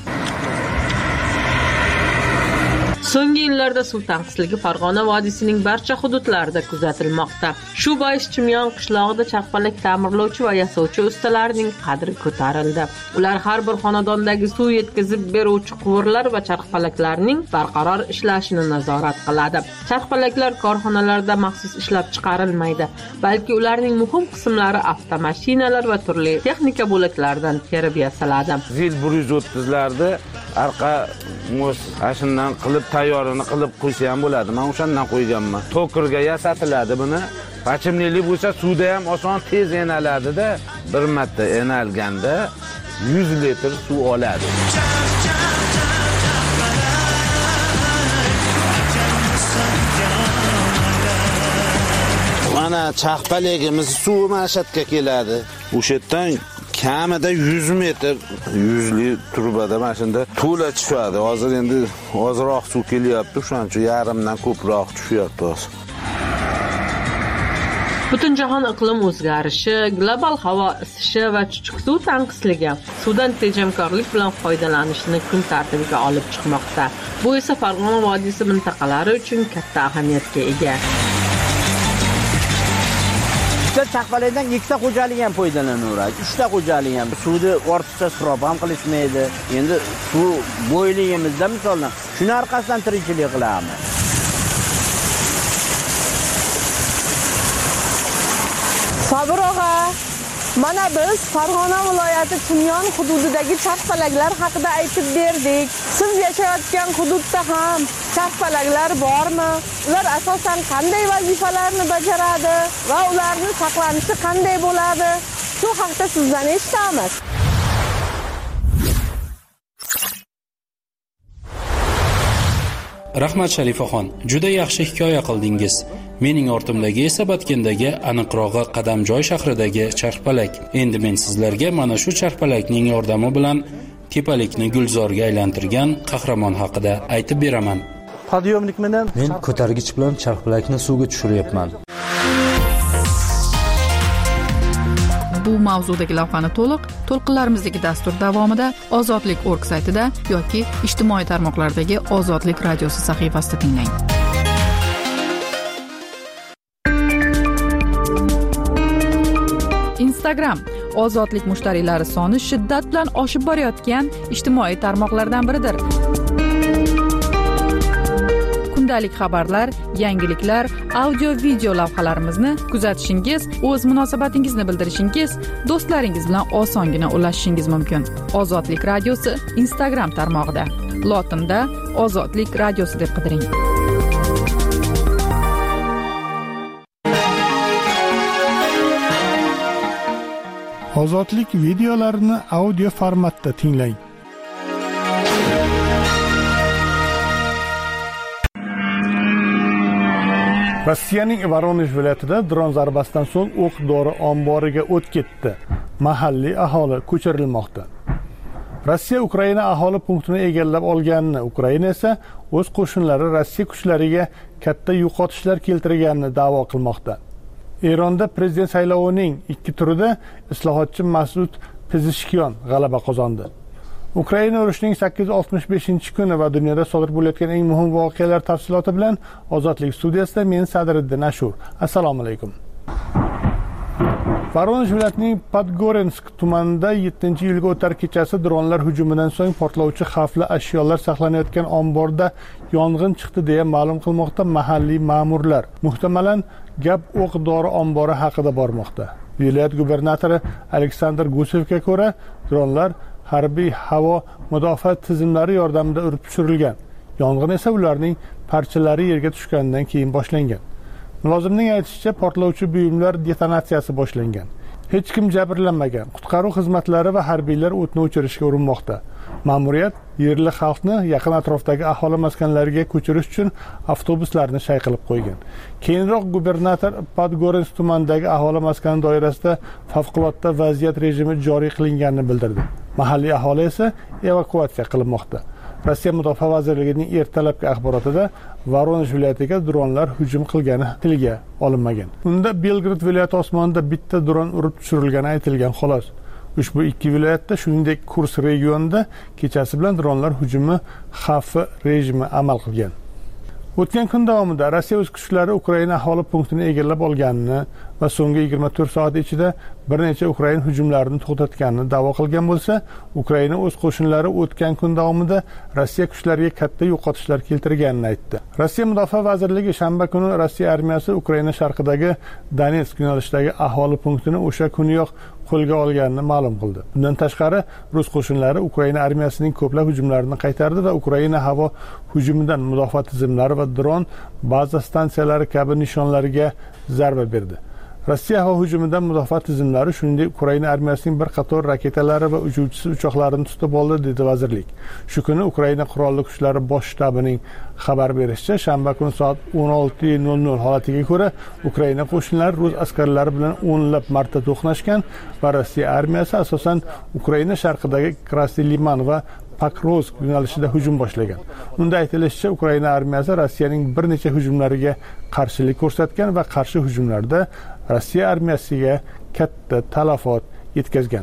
So'nggi yillarda suv tanqisligi Farg'ona vodiysining barcha hududlarida kuzatilmoqda. Shu bois Chimyon qishlog'ida charxpalak ta'mirlovchi va yasovchi ustalarning qadri ko'tarildi. Ular har bir xonadondagi suv yetkazib beruvchi quvurlar va charxpalaklarning barqaror ishlashini nazorat qiladi. Charxpalaklar korxonalarda maxsus ishlab chiqarilmaydi, balki ularning muhim qismlari avtomashinalar va turli texnika bo'laklaridan terib yasaladi. Zil bir yuz o'ttizlarda arqa mos ashundan qilib tayyorini qilib qo'ysa ham bo'ladi. Men o'shandan qo'yganman. To'kirga yasatiladi buni. Pachimlilik bo'lsa suvda ham oson tez enaladi-da, bir marta enalganda yuz litr suv oladi. Mana charxpalagimiz suv mashatga keladi. O'sha yerdan kamida yuz metr yuzli turbada mana shunda to'la tushadi. Hozir endi ozroq suv kelyapti, shuning uchun yarimdan ko'proq tushyapti hozir. Butun jahon iqlim o'zgarishi, global havo isishi va chuchuk suv tanqisligi suvdan tejamkorlik bilan foydalanishni kun tartibiga olib chiqmoqda. Bu esa Farg'ona vodiysi mintaqalari uchun katta ahamiyatga ega. Charxpalakdan ikkita xo'jalik ham foydalanaveradi. uchta xo'jalik ham. Suvni ortiqcha isrof ham qilishmaydi. Endi suv bo'yligimizda misoldan shuni orqasidan tirikchilik qilamiz. Sabir og'a, mana biz Farg'ona viloyati Chimyon hududidagi charxpalaklar haqida aytib berdik. Siz yashayotgan hududda ham charxpalaklar bormi? Ular asosan qanday vazifalarni bajaradi va ularning saqlanishi qanday bo'ladi? Shu haqda sizdan eshitamiz. Rahmat Sharifaxon, juda yaxshi hikoya qildingiz. Mening ortimdagi esa Batkendagi, aniqrog'i Qadamjoy shahridagi charxpalak. Endi men sizlarga mana shu charxpalakning yordami bilan tepalikni gulzorga aylantirgan qahramon haqida aytib beraman. Podyomnik bilan men ko'targich bilan charxpalakni suvga tushiryapman. Bu mavzudagi lavhani to'liq to'lqinlarimizdagi dastur davomida Ozodlik org saytida yoki ijtimoiy tarmoqlardagi Ozodlik radiosi sahifasida tinglang. Instagram Ozodlik mushtariylari soni shiddat bilan oshib borayotgan ijtimoiy tarmoqlardan biridir. Kundalik xabarlar, yangiliklar, audio-video lavhalarimizni kuzatishingiz, o'z munosabatingizni bildirishingiz, do'stlaringiz bilan osongina ulashishingiz mumkin. Ozodlik radiosi Instagram tarmog'ida. Lotinda Ozodlik radiosi deb qidiring. Ozodlik videolarini audio formatda tinglang. Rossiyaning Voronezh viloyatida dron zarbasidan so'ng o'q-dori omboriga o't ketdi. Mahalliy aholi ko'chirilmoqda. Rossiya Ukraina aholi punktini egallab olganini, Ukraina esa o'z qo'shinlari Rossiya kuchlariga katta yo'qotishlar keltirganini da'vo qilmoqda. Eronda prezident saylovining ikki turida islohotchi Mas'ud Pezeshkian g'alaba qozondi. Ukraina urushining sakkiz yuz oltmish beshinchi kuni va dunyoda sodir bo'layotgan eng muhim voqealar tafsiloti bilan Ozodlik studiyasida men Sadriddin Ashur. Assalomu alaykum. Voronezh viloyatining Podgorensk tumanida yettinchi iyulga o'tar kechasi dronlar hujumidan so'ng portlovchi xavfli ashyolar saqlanayotgan omborda yong'in chiqdi deya ma'lum qilmoqda mahalliy ma'murlar. Muhtamalan gap o'q-dori ombori haqida bormoqda. Viloyat gubernatori Aleksandr Gusevga ko'ra, dronlar harbiy havo mudofaa tizimlari yordamida urib tushirilgan. Yong'in esa ularning parchalari yerga tushganidan keyin boshlangan. Mulozimning aytishicha, portlovchi buyumlar detonatsiyasi boshlangan. Hech kim jabrlanmagan. Qutqaruv xizmatlari va harbiylar o'tni o'chirishga urinmoqda. Ma'muriyat yerli xalqni yaqin atrofdagi aholi maskanlariga ko'chirish uchun avtobuslarni shay qilib qo'ygan. Keyinroq gubernator Podgorensk tumanidagi aholi maskani doirasida favqulodda vaziyat rejimi joriy qilinganini bildirdi. Mahalliy aholi esa evakuatsiya qilinmoqda. Rossiya Mudofaa vazirligining ertalabki axborotida Voronezh viloyatiga dronlar hujum qilgani tilga olinmagan. Unda Belgrad viloyati osmonida bitta dron urib tushirilgani aytilgan xolos. Ushbu ikki viloyatda, shuningdek Kurs regionida kechasi bilan dronlar hujumi xavfi rejimi amal qilgan. O'tgan kun davomida Rossiya o'z kuchlari Ukraina aholi punktini egallab olganini va so'nggi yigirma to'rt soat ichida bir necha Ukraina hujumlarini to'xtatganini da'vo qilgan bo'lsa, Ukraina o'z qo'shinlari o'tgan kun davomida Rossiya kuchlariga katta yo'qotishlar keltirganini aytdi. Rossiya Mudofaa vazirligi shanba kuni Rossiya armiyasi Ukraina sharqidagi Donetsk yo'nalishidagi aholi punktini o'sha kuniyoq qo'lga olganini ma'lum qildi. Bundan tashqari, rus qo'shinlari Ukraina armiyasining ko'plab hujumlarini qaytardi va Ukraina havo hujumidan mudofaa tizimlari va dron baza stansiyalari kabi nishonlarga zarba berdi. Rossiya havo hujumidan mudofaa tizimlari, shuningdek Ukraina armiyasining bir qator raketalari va uchuvchisiz uchoqlarini tutib oldi, dedi vazirlik. Shu kuni Ukraina qurolli kuchlari bosh shtabining xabar berishicha, shanba kuni soat o'n olti nol nol holatiga ko'ra Ukraina qo'shinlari rus askarlari bilan o'nlab marta to'qnashgan va Rossiya armiyasi asosan Ukraina sharqidagi Krasnoy Liman va Pakrovsk yo'nalishida hujum boshlagan. Unda aytilishicha, Ukraina armiyasi Rossiyaning bir necha hujumlariga qarshilik ko'rsatgan va qarshi hujumlarda Rossiya armiyasiga katta talafot yetkazgan.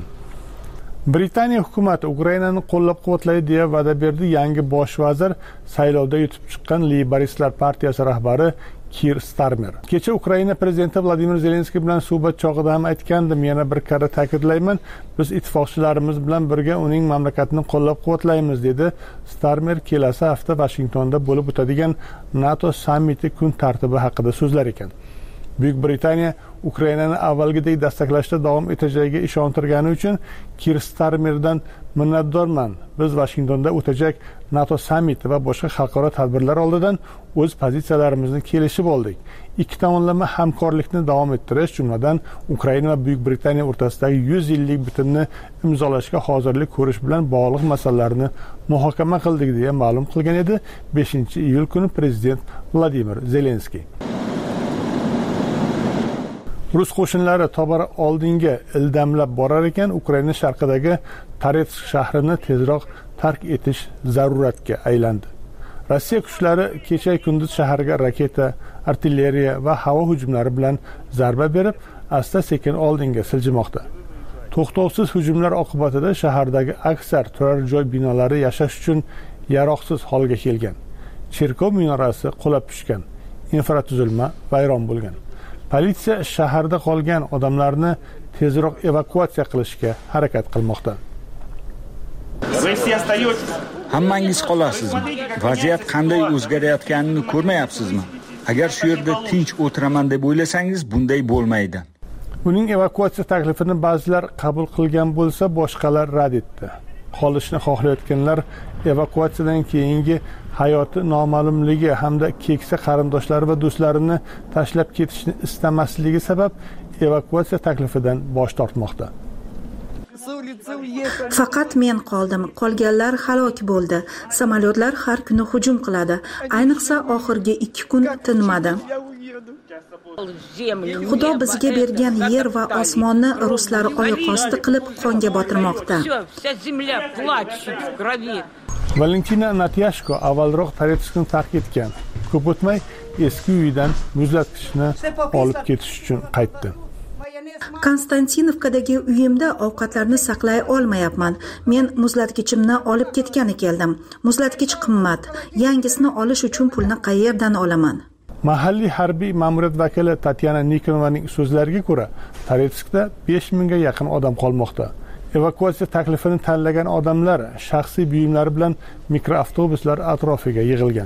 Britaniya hukumati Ukrainani qo'llab-quvvatlaydi deya va'da berdi. Yangi bosh vazir saylovda yutib chiqqan Leyboristlar partiyasi rahbari Kir Starmer. Kecha Ukraina prezidenti Vladimir Zelenskiy bilan suhbat chog'ida ham aytgandim, yana bir karra ta'kidlayman, biz ittifoqchilarimiz bilan birga uning mamlakatini qo'llab-quvvatlaymiz, dedi Starmer kelasi hafta Vashingtonda bo'lib o'tadigan NATO sammiti kun tartibi haqida so'zlar ekan. Buyuk Britaniya Ukrainani avvalgidek dastaklashda davom etajagiga ishontirgani uchun Kir Starmerdan minnatdorman. Biz Vashingtonda o'tajak NATO sammiti va boshqa xalqaro tadbirlar oldidan o'z pozitsiyalarimizni kelishib oldik. Ikki tomonlama hamkorlikni davom ettirish, jumladan Ukraina va Buyuk Britaniya o'rtasidagi yuz yillik bitimni imzolashga hozirlik ko'rish bilan bog'liq masalalarni muhokama qildik, deya ma'lum qilgan edi beshinchi iyul kuni prezident Vladimir Zelenskiy. Rus qo'shinlari tobora oldinga ildamlab borar ekan, Ukraina sharqidagi Toretsk shahrini tezroq tark etish zaruratga aylandi. Rossiya kuchlari kecha kunduz shaharga raketa, artilleriya va havo hujumlari bilan zarba berib, asta-sekin oldinga siljimoqda. To'xtovsiz hujumlar oqibatida shahardagi aksar turar joy binolari yashash uchun yaroqsiz holga kelgan. Cherkov minorasi qulab tushgan, infratuzilma vayron bo'lgan. Politsiya shaharda qolgan odamlarni tezroq evakuatsiya qilishga harakat qilmoqda. Hammangiz qolasizmi? Vaziyat qanday o'zgarayotganini ko'rmayapsizmi? Agar shu yerda tinch o'tiraman deb o'ylasangiz, bunday bo'lmaydi. Uning evakuatsiya taklifini ba'zilar qabul qilgan bo'lsa, boshqalar rad etdi. Qolishni xohlayotganlar evakuatsiyadan keyingi hayoti noma'lumligi hamda keksa qarindoshlari va do'stlarini tashlab ketishni istamasligi sabab evakuatsiya taklifidan bosh tortmoqda. Faqat men qoldim. Qolganlar halok bo'ldi. Samolyotlar har kuni hujum qiladi. Ayniqsa oxirgi ikki kun tinmadi. Xudo bizga bergan yer va osmonni ruslar oyoq osti qilib qonga botirmoqda. Valentina Natyashko avvalroq Toretskni tark etgan. Ko'p o'tmay eski uyidan muzlatgichni olib ketish uchun qaytdi. Konstantinovkadagi uyimda ovqatlarni saqlay olmayapman. Men muzlatgichimni olib ketgani keldim. Muzlatgich qimmat. Yangisini olish uchun pulni qayerdan olaman? Mahalliy harbiy ma'muriyat vakili Tatyana Nikonovaning so'zlariga ko'ra, Toretskda besh mingga yaqin odam qolmoqda. Evakuatsiya taklifini tanlagan odamlar shaxsiy buyumlari bilan mikroavtobuslar atrofiga yig'ilgan.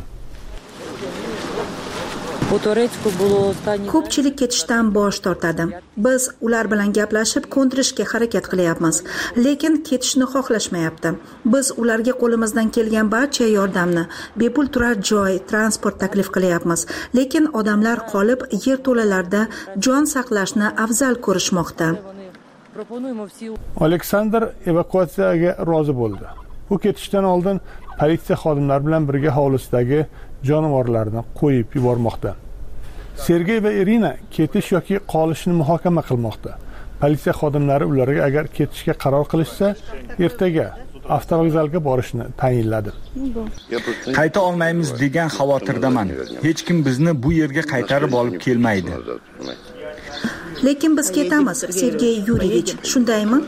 Ko'pchilik ketishdan bosh tortadi. Biz ular bilan gaplashib ko'ndirishga harakat qilyapmiz, lekin ketishni xohlashmayapti. Biz ularga qo'limizdan kelgan barcha yordamni, bepul turar joy, transport taklif qilyapmiz, lekin odamlar qolib yerto'lalarda jon saqlashni afzal ko'rishmoqda. Aleksandr evakuatsiyaga rozi bo'ldi. U ketishdan oldin politsiya xodimlari bilan birga hovlisidagi jonivorlarni qo'yib yubormoqda. Sergey va Irina ketish yoki qolishni muhokama qilmoqda. Politsiya xodimlari ularga agar ketishga qaror qilishsa, ertaga avtovokzalga borishni tayinladi. Qayta olmaymiz degan xavotirdaman. Hech kim bizni bu yerga qaytarib olib kelmaydi. Lekin biz ketamiz, Sergey Yuriyevich, shundaymi?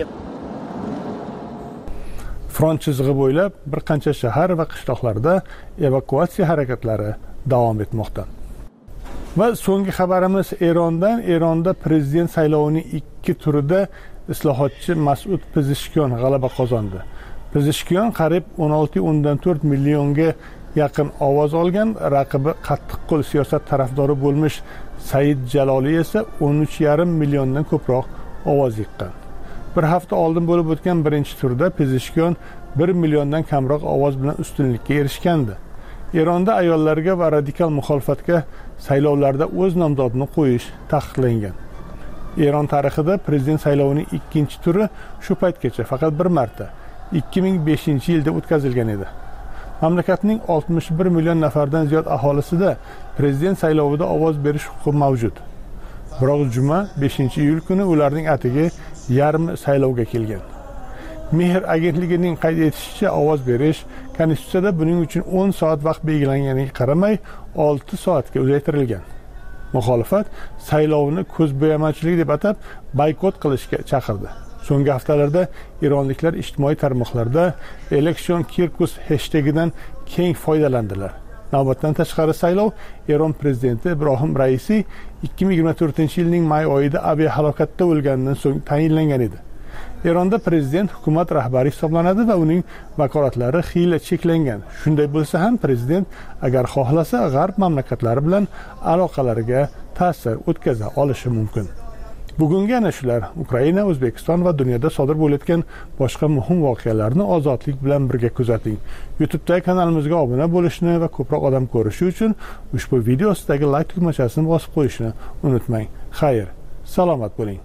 Front chizig'i bo'ylab bir qancha shahar va qishloqlarda evakuatsiya harakatlari davom etmoqda. Va so'nggi xabarimiz Erondan. Eronda prezident saylovining ikki turida islohotchi Mas'ud Pezeshkian g'alaba qozondi. Pezeshkian qariyb o'n olti o'ndan to'rt millionga yaqin ovoz olgan, raqibi qattiqqo'l siyosat tarafdori bo'lmish Said Jaloliy esa o'n uch yarim milliondan ko'proq ovoz yiqqan. Bir hafta oldin bo'lib o'tgan birinchi turda Pezeshkian bir milliondan kamroq ovoz bilan ustunlikka erishgandi. Eronda ayollarga va radikal muxolifatga saylovlarda o'z nomzodini qo'yish taqiqlangan. Eron tarixida prezident saylovining ikkinchi turi shu paytgacha faqat bir marta ikki ming beshinchi yilda o'tkazilgan edi. Mamlakatning oltmish bir million nafardan ziyod aholisida prezident saylovida ovoz berish huquqi mavjud. Biroq juma beshinchi iyul kuni ularning atigi yarmi saylovga kelgan. Mehr agentligining qayd etishicha, ovoz berish konstitutsiyada buning uchun o'n soat vaqt belgilanganiga qaramay olti soatga uzaytirilgan. Muxolifat saylovni ko'zbo'yamachilik deb atab boykot qilishga chaqirdi. So'nggi haftalarda eronliklar ijtimoiy tarmoqlarda Election Kirkus hashtagidan keng foydalandilar. Navbatdan tashqari saylov Eron prezidenti Ibrohim Raisi ikki ming yigirma to'rtinchi yilning may oyida aviahalokatda o'lganidan so'ng tayinlangan edi. Eronda prezident hukumat rahbari hisoblanadi va uning vakolatlari xiyla cheklangan. Shunday bo'lsa ham prezident agar xohlasa g'arb mamlakatlari bilan aloqalariga ta'sir o'tkaza olishi mumkin. Bugungi ana shular. Ukraina, O'zbekiston va dunyoda sodir bo'layotgan boshqa muhim voqealarni ozodlik bilan birga kuzating. YouTube'dagi kanalimizga obuna bo'lishni va ko'proq odam ko'rishi uchun ushbu video ostidagi like tugmachasini bosib qo'yishni unutmang. Xayr, salomat bo'ling.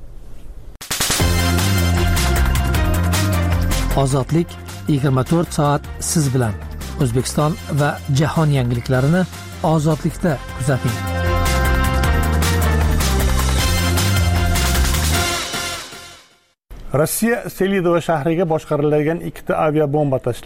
Ozodlik yigirma to'rt soat siz bilan. O'zbekiston va jahon yangiliklarini ozodlikda kuzating. Rossiya Selidova shahriga boshqariladigan ikkita aviabomba tashladi.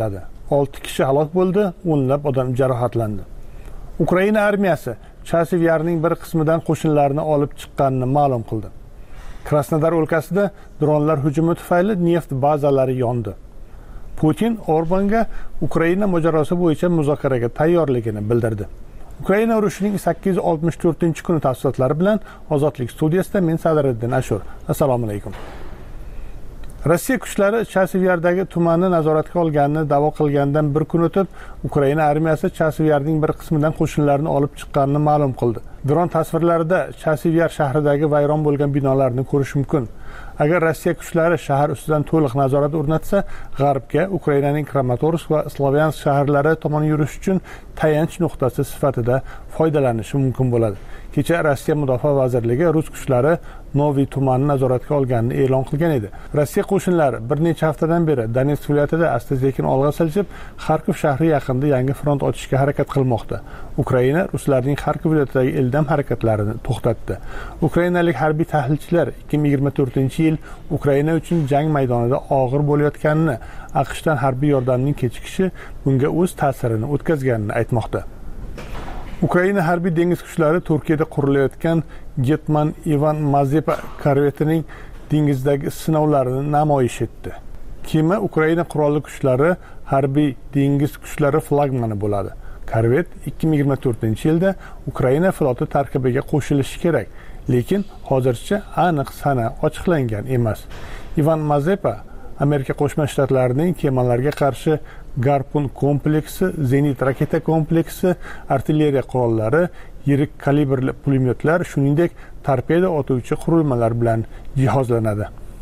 olti kishi halok bo'ldi, o'nlab odam jarohatlandi. Ukraina armiyasi Chasiv Yarning bir qismidan qo'shinlarni olib chiqqanini ma'lum qildi. Krasnodar o'lkasida dronlar hujumi tufayli neft bazalari yondi. Putin Orbanga Ukraina mojarosi bo'yicha muzokaraga tayyorligini bildirdi. Ukraina urushining sakkiz yuz oltmish to'rtinchi kuni tafsilotlari bilan Ozodlik studiyasida men Sadiriddin Ashur. Assalomu alaykum. Rossiya kuchlari Chasiv Yardagi tumanni nazoratga olganini da'vo qilgandan bir kun o'tib, Ukraina armiyasi Chasiv Yarning bir qismidan qo'shinlarni olib chiqqanini ma'lum qildi. Dron tasvirlarida Chasiv Yar shahridagi vayron bo'lgan binolarni ko'rish mumkin. Agar Rossiya kuchlari shahar ustidan to'liq nazorat o'rnatsa, g'arbga Ukrainaning Kramatorsk va Slavyansk shaharlari tomon yurish uchun tayanch nuqtasi sifatida foydalanishi mumkin bo'ladi. Kecha Rossiya Mudofaa vazirligi rus kuchlari Novi tumanni nazoratga olganini e'lon qilgan edi. Rossiya qo'shinlari bir necha haftadan beri Donetsk viloyatida asta-sekin olg'a siljib, Xarkov shahri yaqinida yangi front ochishga harakat qilmoqda. Ukraina ruslarning Xarkov viloyatidagi ildam harakatlarini to'xtatdi. Ukrainalik harbiy tahlilchilar ikki ming yigirma to'rtinchi yil Ukraina uchun jang maydonida og'ir bo'layotganini, AQShdan harbiy yordamning kechikishi bunga o'z ta'sirini o'tkazganini aytmoqda. Ukraina harbiy dengiz kuchlari Turkiyada qurilayotgan Getman Ivan Mazepa korvetining dengizdagi sinovlarini namoyish etdi. Kema Ukraina qurolli kuchlari harbiy dengiz kuchlari flagmani bo'ladi. Korvet ikki ming yigirma to'rtinchi yilda Ukraina floti tarkibiga qo'shilishi kerak, lekin hozircha aniq sana ochiqlangan emas. Ivan Mazepa Amerika Qo'shma Shtatlarining kemalarga qarshi Garpun kompleksi, zenit raketa kompleksi, artilleriya qurollari, yirik kalibrli pulemyotlar, shuningdek torpeda otuvchi qurilmalar bilan jihozlanadi.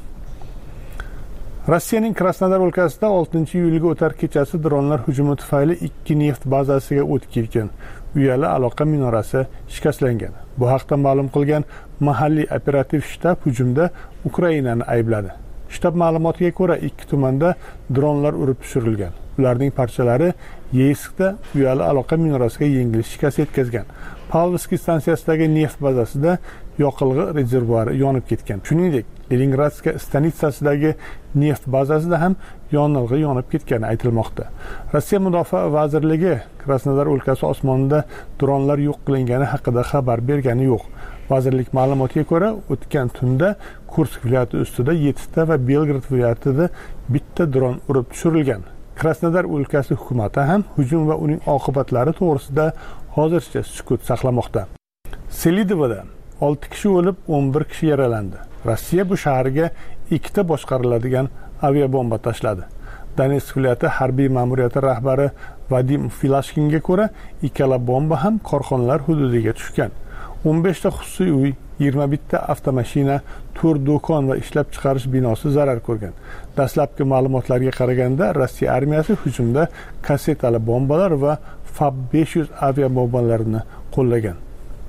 Rossiyaning Krasnodar o'lkasida oltinchi iyulga o'tar kechasi dronlar hujumi tufayli ikki neft bazasiga o't ketgan. Uyali aloqa minorasi shikastlangan. Bu haqda ma'lum qilgan mahalliy operativ shtab hujumda Ukrainani aybladi. Shtab ma'lumotiga ko'ra, ikki tumanda dronlar urib tushirilgan. Ularning parchalari Yeyskda uyali aloqa minorasiga yengil shikast yetkazgan. Pavlovskiy stansiyasidagi neft bazasida yoqilg'i rezervuari yonib ketgan. Shuningdek, Leningradska stansiyasidagi neft bazasida ham yonilg'i yonib ketgani aytilmoqda. Rossiya Mudofaa vazirligi Krasnodar o'lkasi osmonida dronlar yo'q qilingani haqida xabar bergani yo'q. Vazirlik ma'lumotiga ko'ra, o'tgan tunda Kursk viloyati ustida yettita va Belgrad viloyatida bitta dron urib tushirilgan. Krasnodar o'lkasi hukumati ham hujum va uning oqibatlari to'g'risida hozircha sukut saqlamoqda. Selidovda olti kishi o'lib, o'n bir kishi yaralandi. Rossiya bu shaharga ikkita boshqariladigan aviabomba tashladi. Donetsk viloyati harbiy ma'muriyati rahbari Vadim Filashkinga ko'ra, ikkala bomba ham korxonalar hududiga tushgan. o'n beshta xususiy uy, yigirma bitta avtomashina, to'rt do'kon va ishlab chiqarish binosi zarar ko'rgan. Dastlabki ma'lumotlarga qaraganda, Rossiya armiyasi hujumda kassetali bombalar va Fab besh yuz aviabombalarini qo'llagan.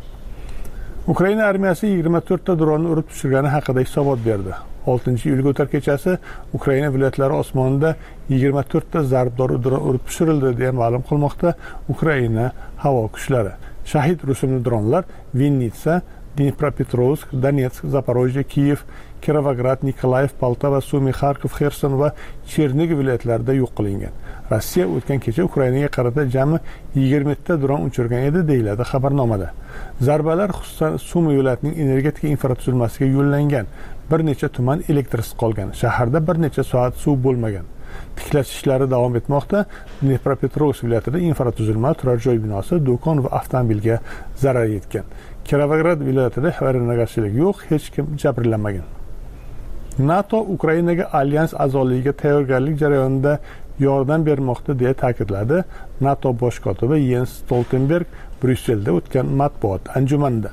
Ukraina armiyasi yigirma to'rtta dronni urib tushirgani haqida hisobot berdi. oltinchi iyulga o'tar kechasi Ukraina viloyatlari osmonida yigirma to'rtta zarbdor dron urib tushirildi deya ma'lum qilmoqda Ukraina havo kuchlari. Shahid rusumli dronlar Vinnitsa, Dnipropetrovsk, Donetsk, Zaporojye, Kiyev, Kirovograd, Nikolayev, Poltava, Sumy, Xarkov, Xerson va Chernigiv viloyatlarida yo'q qilingan. Rossiya o'tgan kecha Ukrainaga qarata jami yigirma ta dron uchirgan edi, deyiladi xabarnomada. Zarbalar xususan Sumy viloyatining energetika infratuzilmasiga yo'llangan. Bir necha tuman elektrsiz qolgan. Shaharda bir necha soat suv bo'lmagan. Tiklash ishlari davom etmoqda. Dnipropetrovsk viloyatida infratuzilma, turar joy binosi, do'kon va avtomobilga zarar yetgan. Kirovograd viloyatida vayronagarchilik yo'q, hech kim jabrlanmagan. NATO Ukrainaga alyans a'zoligiga tayyorgarlik jarayonida yordam bermoqda deya ta'kidladi NATO bosh kotibi Jens Stoltenberg Bryusselda o'tgan matbuot anjumanida.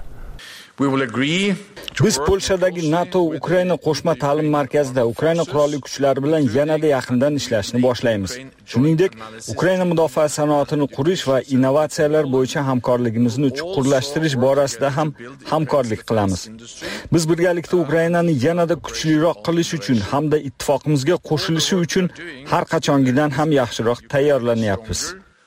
Biz Polshadagi NATO Ukraina qo'shma ta'lim markazida Ukraina qurolli kuchlari bilan yanada yaqindan ishlashni boshlaymiz. Shuningdek, Ukraina mudofaa sanoatini qurish va innovatsiyalar bo'yicha hamkorligimizni chuqurlashtirish borasida ham hamkorlik qilamiz. Biz birgalikda Ukrainani yanada kuchliroq qilish uchun hamda ittifoqimizga qo'shilishi uchun har qachongidan ham yaxshiroq tayyorlanyapmiz.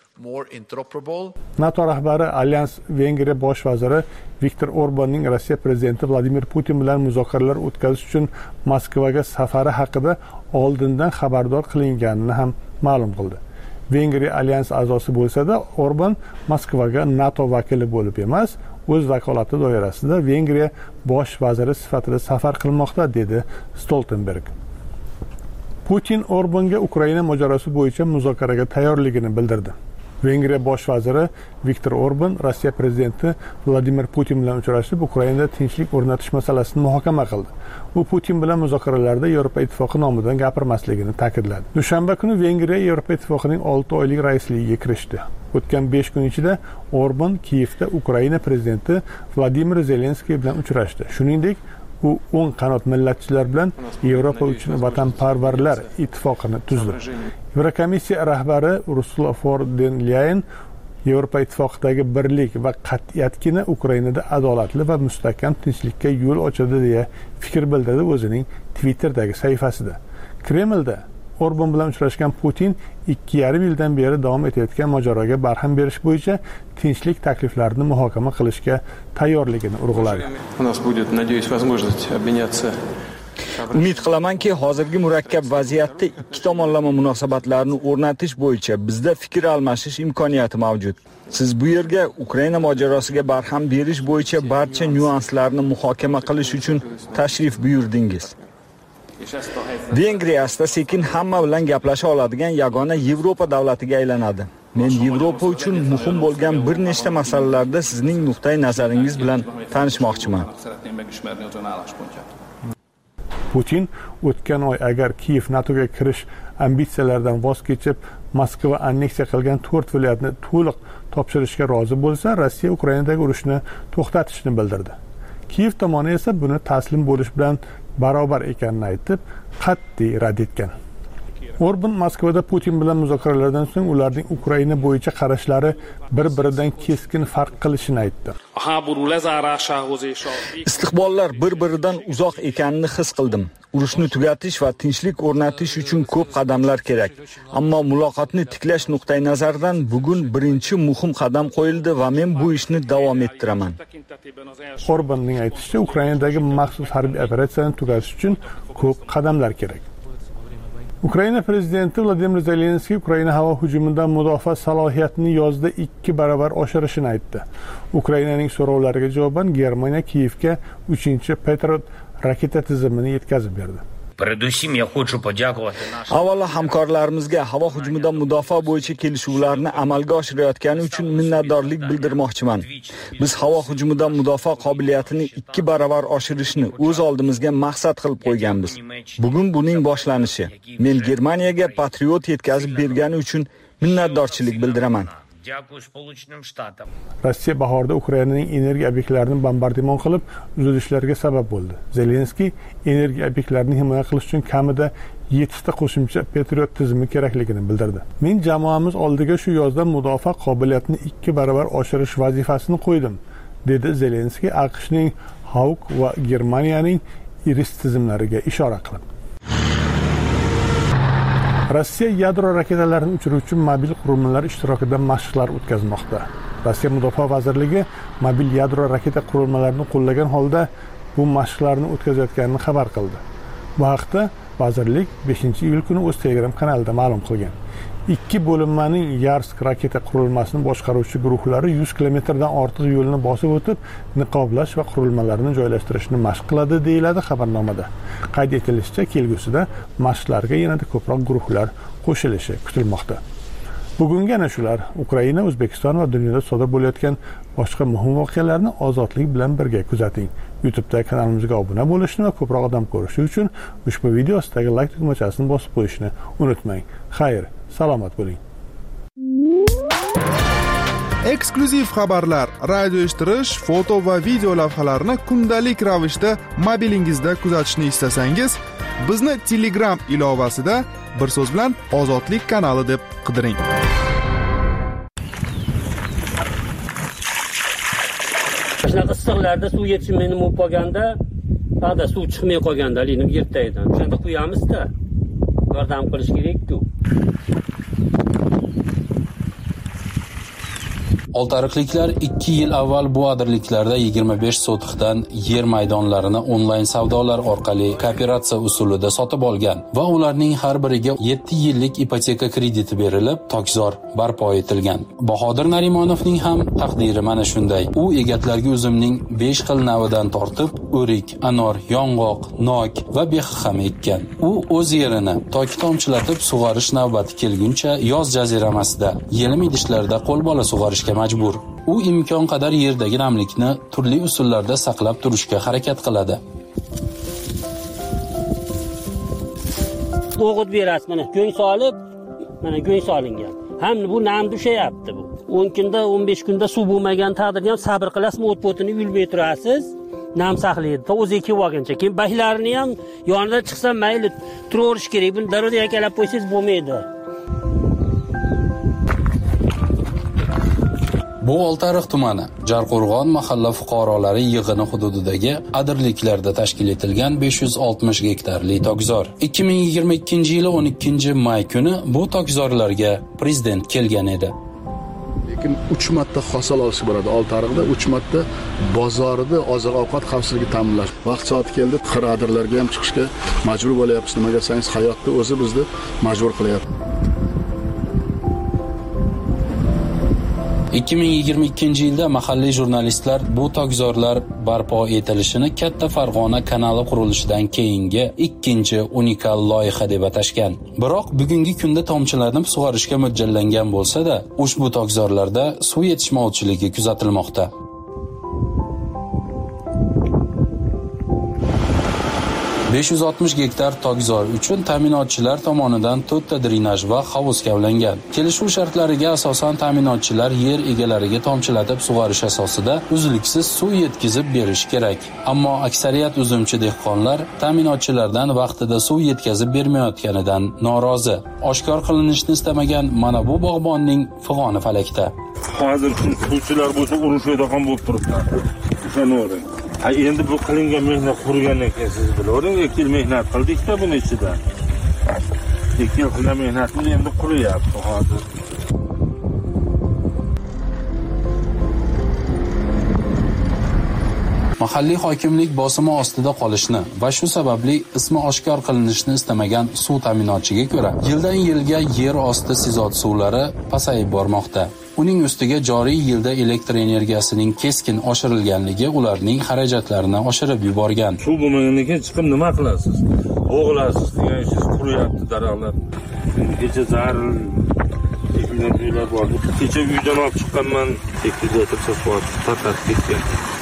NATO rahbari Alyans Vengriya bosh vaziri Viktor Orbanning Rossiya prezidenti Vladimir Putin bilan muzokaralar o'tkazish uchun Moskvaga safari haqida oldindan xabardor qilinganini ham ma'lum qildi. Vengriya alyans a'zosi bo'lsa-da, Orban Moskvaga NATO vakili bo'lib emas, o'z vakolati doirasida Vengriya bosh vaziri sifatida safar qilmoqda, dedi Stoltenberg. Putin Orbanga Ukraina mojarosi bo'yicha muzokaraga tayyorligini bildirdi. Vengriya bosh vaziri Viktor Orban Rossiya prezidenti Vladimir Putin bilan uchrashib, Ukrainada tinchlik o'rnatish masalasini muhokama qildi. U Putin bilan muzokaralarda Yevropa ittifoqi nomidan gapirmasligini ta'kidladi. Dushanba kuni Vengriya Yevropa ittifoqining olti oylik raisligiga kirishdi. O'tgan besh kun ichida Orban Kiyevda Ukraina prezidenti Vladimir Zelenskiy bilan uchrashdi. Shuningdek, u o'ng qanot millatchilar bilan Yevropa uchun vatanparvarlar ittifoqini tuzdi. Yevrokomissiya rahbari Ursula von der Leyen Yevropa ittifoqidagi birlik va qat'iyatgina Ukrainada adolatli va mustahkam tinchlikka yo'l ochadi deya fikr bildirdi o'zining Twitter'dagi sahifasida. Kremlda Orban bilan uchrashgan Putin ikki yarim yildan beri davom etayotgan mojaroga barham berish bo'yicha tinchlik takliflarini muhokama qilishga tayyorligini urg'uladi. Umid qilamanki, hozirgi murakkab vaziyatda ikki tomonlama munosabatlarni o'rnatish bo'yicha bizda fikr almashish imkoniyati mavjud. Siz bu yerga Ukraina mojarosiga barham berish bo'yicha barcha nyuanslarni muhokama qilish uchun tashrif buyurdingiz. Vengriya asta-sekin hamma bilan gaplasha oladigan yagona Yevropa davlatiga aylanadi. Men Yevropa uchun muhim bo'lgan bir nechta masalalarda sizning nuqtai nazaringiz bilan tanishmoqchiman. Putin o'tgan oy agar Kiyev NATOga kirish ambitsiyalaridan voz kechib, Moskva anneksiya qilgan to'rt viloyatni to'liq topshirishga rozi bo'lsa, Rossiya Ukrainadagi urushni to'xtatishni bildirdi. Kiyev tomoni esa buni taslim bo'lish bilan barobar ekanini aytib, qat'iy rad etgan. Orban Moskvada Putin bilan muzokaralardan so'ng ularning Ukraina bo'yicha qarashlari bir-biridan keskin farq qilishini aytdi. Istiqbollar bir-biridan uzoq ekanini his qildim. Urushni tugatish va tinchlik o'rnatish uchun ko'p qadamlar kerak. Ammo muloqotni tiklash nuqtai nazaridan bugun birinchi muhim qadam qo'yildi va men bu ishni davom ettiraman. Orbanning aytishicha, Ukrainadagi maxsus harbiy operatsiyani tugatish uchun ko'p qadamlar kerak. Ukraina prezidenti Vladimir Zelenskiy Ukraina havo hujumidan mudofaa salohiyatini yozda ikki barobar oshirishini aytdi. Ukrainaning so'rovlariga javoban Germaniya Kiyevga uchinchi Patriot raketa tizimini yetkazib berdi. Avvalo hamkorlarimizga havo hujumidan mudofaa bo'yicha kelishuvlarni amalga oshirayotgani uchun minnatdorlik bildirmoqchiman. Biz havo hujumidan mudofaa qobiliyatini ikki barobar oshirishni o'z oldimizga maqsad qilib qo'yganmiz. Bugun buning boshlanishi. Men Germaniyaga Patriot yetkazib bergani uchun minnatdorchilik bildiraman. Rossiya bahorda Ukrainaning energiya obyektlarini bombardimon qilib, uzilishlarga sabab bo'ldi. Zelenskiy energiya obyektlarini himoya qilish uchun kamida yettita qo'shimcha Patriot tizimi kerakligini bildirdi. Men jamoamiz oldiga shu yozda mudofaa qobiliyatini ikki barobar oshirish vazifasini qo'ydim, dedi Zelenskiy AQShning Hawk va Germaniyaning Iris tizimlariga ishora qilib. Rossiya yadro raketalarini uchiruvchi mobil qurilmalar ishtirokida mashqlar o'tkazmoqda. Rossiya Mudofaa vazirligi mobil yadro raketa qurilmalarini qo'llagan holda bu mashqlarni o'tkazayotganini xabar qildi. Bu haqda vazirlik beshinchi iyul kuni o'z Telegram kanalida ma'lum qilgan. Ikki bo'linmaning Yarsk raketa qurilmasini boshqaruvchi guruhlari yuz kilometrdan ortiq yo'lni bosib o'tib, niqoblash va qurilmalarni joylashtirishni mashq qiladi, deyiladi xabarnomada. Qayd etilishicha, kelgusida mashqlarga yanada ko'proq guruhlar qo'shilishi kutilmoqda. Bugungi ana shular. Ukraina, O'zbekiston va dunyoda sodir bo'layotgan boshqa muhim voqealarni ozodlik bilan birga kuzating. YouTube'da kanalimizga obuna bo'lishni va ko'proq odam ko'rishi uchun ushbu video ostidagi like tugmachasini bosib qo'yishni unutmang. Xayr, salomat bo'ling. Eksklyuziv xabarlar, radio eshittirish, foto va video lavhalarni kundalik ravishda mobilingizda kuzatishni istasangiz, bizni Telegram ilovasida bir so'z bilan Ozodlik kanali deb qidiring. Shunaqa issiqlarda suv yetishmayni bo'lib qolganda, hada suv chiqmay qolganda, linib yertaydan. Shunda quyamiz-da. Yordam qilish kerak-ku. Oltiariqliklar ikki yil avval bu adirliklarda yigirma besh sotixdan yer maydonlarini onlayn savdolar orqali kooperatsiya usulida sotib olgan va ularning har biriga yetti yillik ipoteka krediti berilib, tokzor barpo etilgan. Bahodir Narimonovning ham taqdiri mana shunday. U egatlarga uzumning besh xil navidan tortib, o'rik, anor, yong'oq, nok va bexam ekkan. U o'z yerini toki tomchilatib sug'orish navbati kelguncha yoz jaziramasida, yelim idishlarda qo'lbola sug'orishga majbur. U imkon qadar yerdagi namlikni turli usullarda saqlab turishga harakat qiladi. O'g'it berasiz, mana go'ng solib, mana go'ng solingan. Ham bu nam dushayapti bu. o'n kunda, o'n besh kunda suv bo'lmagan taqdirda ham sabr qilasizmi, o't-o'tini yulmay turasiz. Nam saqlaydi. To o'zi kelib olgancha, keyin bahlarini ham yonida chiqsa mayli, turaverish kerak. Buni daryoda yakalab qo'ysangiz bo'lmaydi. Bu Oltiariq tumani Jarqo'rg'on mahalla fuqarolari yig'ini hududidagi adirliklarda tashkil etilgan besh yuz oltmish gektarli tokzor. ikki ming yigirma ikkinchi yili o'n ikkinchi may kuni bu tokzorlarga prezident kelgan edi. Lekin uch marta hosil olishga bo'ladi. Oltiariqda uch marta bozorida oziq-ovqat xavfsizligini ta'minlash. Vaqt soati keldi, xiradirlarga ham chiqishga majbur bo'lyapmiz. Nimaga desangiz, hayotda o'zi bizni majbur qilyapti. ikki ming yigirma ikkinchi yilda mahalliy jurnalistlar bu tokzorlar barpo etilishini Katta Farg'ona kanali qurilishidan keyingi ikkinchi unikal loyiha deb atashgan. Biroq bugungi kunda tomchilanib sug'orishga mo'ljallangan bo'lsa-da, ushbu tokzorlarda suv yetishmovchiligi kuzatilmoqda. besh yuz oltmish gektar tokzor uchun ta'minotchilar tomonidan to'rtta drenaj va hovuz kavlangan. Kelishuv shartlariga asosan ta'minotchilar yer egalariga tomchilatib sug'orish asosida uzluksiz suv yetkazib berish kerak. Ammo aksariyat uzumchi dehqonlar ta'minotchilardan vaqtida suv yetkazib bermayotganidan norozi. Oshkor qilinishni istamagan mana bu bog'bonning fig'oni falakda. Hozir suvchilar bo'lsa urushida ham bo'lib turibdi. O'shani Ha endi bu qilingan mehnat qurgandan keyin siz bilavering, ikki yil mehnat qildik-da buni ichida. ikki yil qilgan mehnatimiz endi quryapti hozir. Mahalliy hokimlik bosimi ostida qolishni va shu sababli ismi oshkor qilinishni istamagan suv ta'minotchiga ko'ra, yildan yilga yer osti sizot suvlari pasayib bormoqda. Uning ustiga joriy yilda elektr energiyasining keskin oshirilganligi ularning xarajatlarini oshirib yuborgan. Suv bo'lmagandan keyin chiqib nima qilasiz? O'g'ilasiz degan siz quryapti daraxtlar. Kecha zaril teknologiyalar bor. Kecha uydan olib chiqqanman, teknologiya sotib tatat ketgan.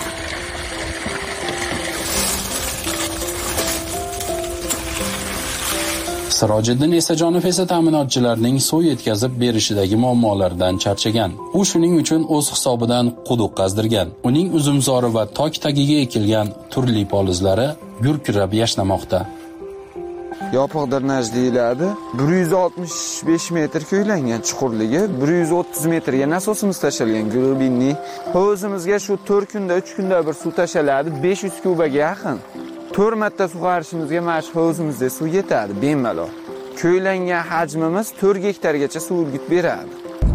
Sirojiddin Esajonov esa ta'minotchilarning suv yetkazib berishidagi muammolardan charchagan. U shuning uchun o'z hisobidan quduq qazdirgan. Uning uzumzori va tok tagiga ekilgan turli polizlari gurkirab yashnamoqda. Yopiq drenaj deyiladi. bir yuz oltmish besh metr ko'ylangan chuqurligi, bir yuz o'ttiz metrga nasosimiz tashalgan globinli. Hovuzimizga shu to'rt kunda, uch kunda bir suv tashaladi, besh yuz kubaga yaqin. to'rt marta sug'orishimizga mash hovuzimizda suv yetadi bemalol. Ko'ylangan hajmimiz to'rt gektargacha suv ulgib beradi.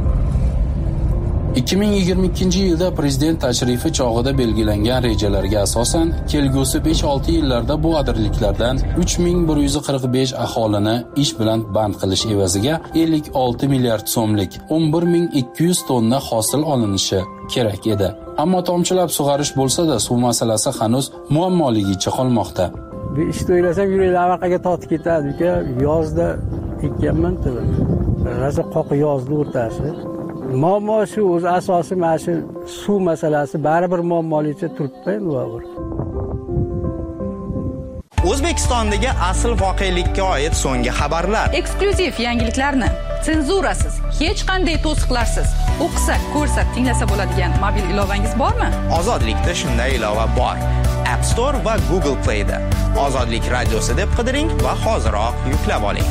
ikki ming yigirma ikkinchi yilda prezident tashrifi chog'ida belgilangan rejalarga asosan kelgusi besh olti yillarda bu adirliklardan uch ming bir yuz qirq besh aholini ish bilan band qilish evaziga ellik olti milliard so'mlik o'n bir ming ikki yuz tonna hosil olinishi kerak edi. Ammo tomchilab sug'orish bo'lsa-da, suv masalasi hanuz muammoligicha qolmoqda. Bu ishni o'ylasam yurak lavaqaga tortib ketadi uka. Yozda ekkanman tabi. Raza qoq yozda o'rtasi. Muammo shu o'z asosi mana shu suv masalasi baribir muammoligicha turibdi endi bu. O'zbekistondagi asl voqelikka oid so'nggi xabarlar. Eksklyuziv yangiliklarni senzurasiz, hech qanday to'siqlarsiz o'qisa, ko'rsa, tinglasa bo'ladigan mobil ilovangiz bormi? Ozodlikda shunday ilova bor. App Store va Google Play da. Ozodlik radiosi deb qidiring va hoziroq yuklab oling.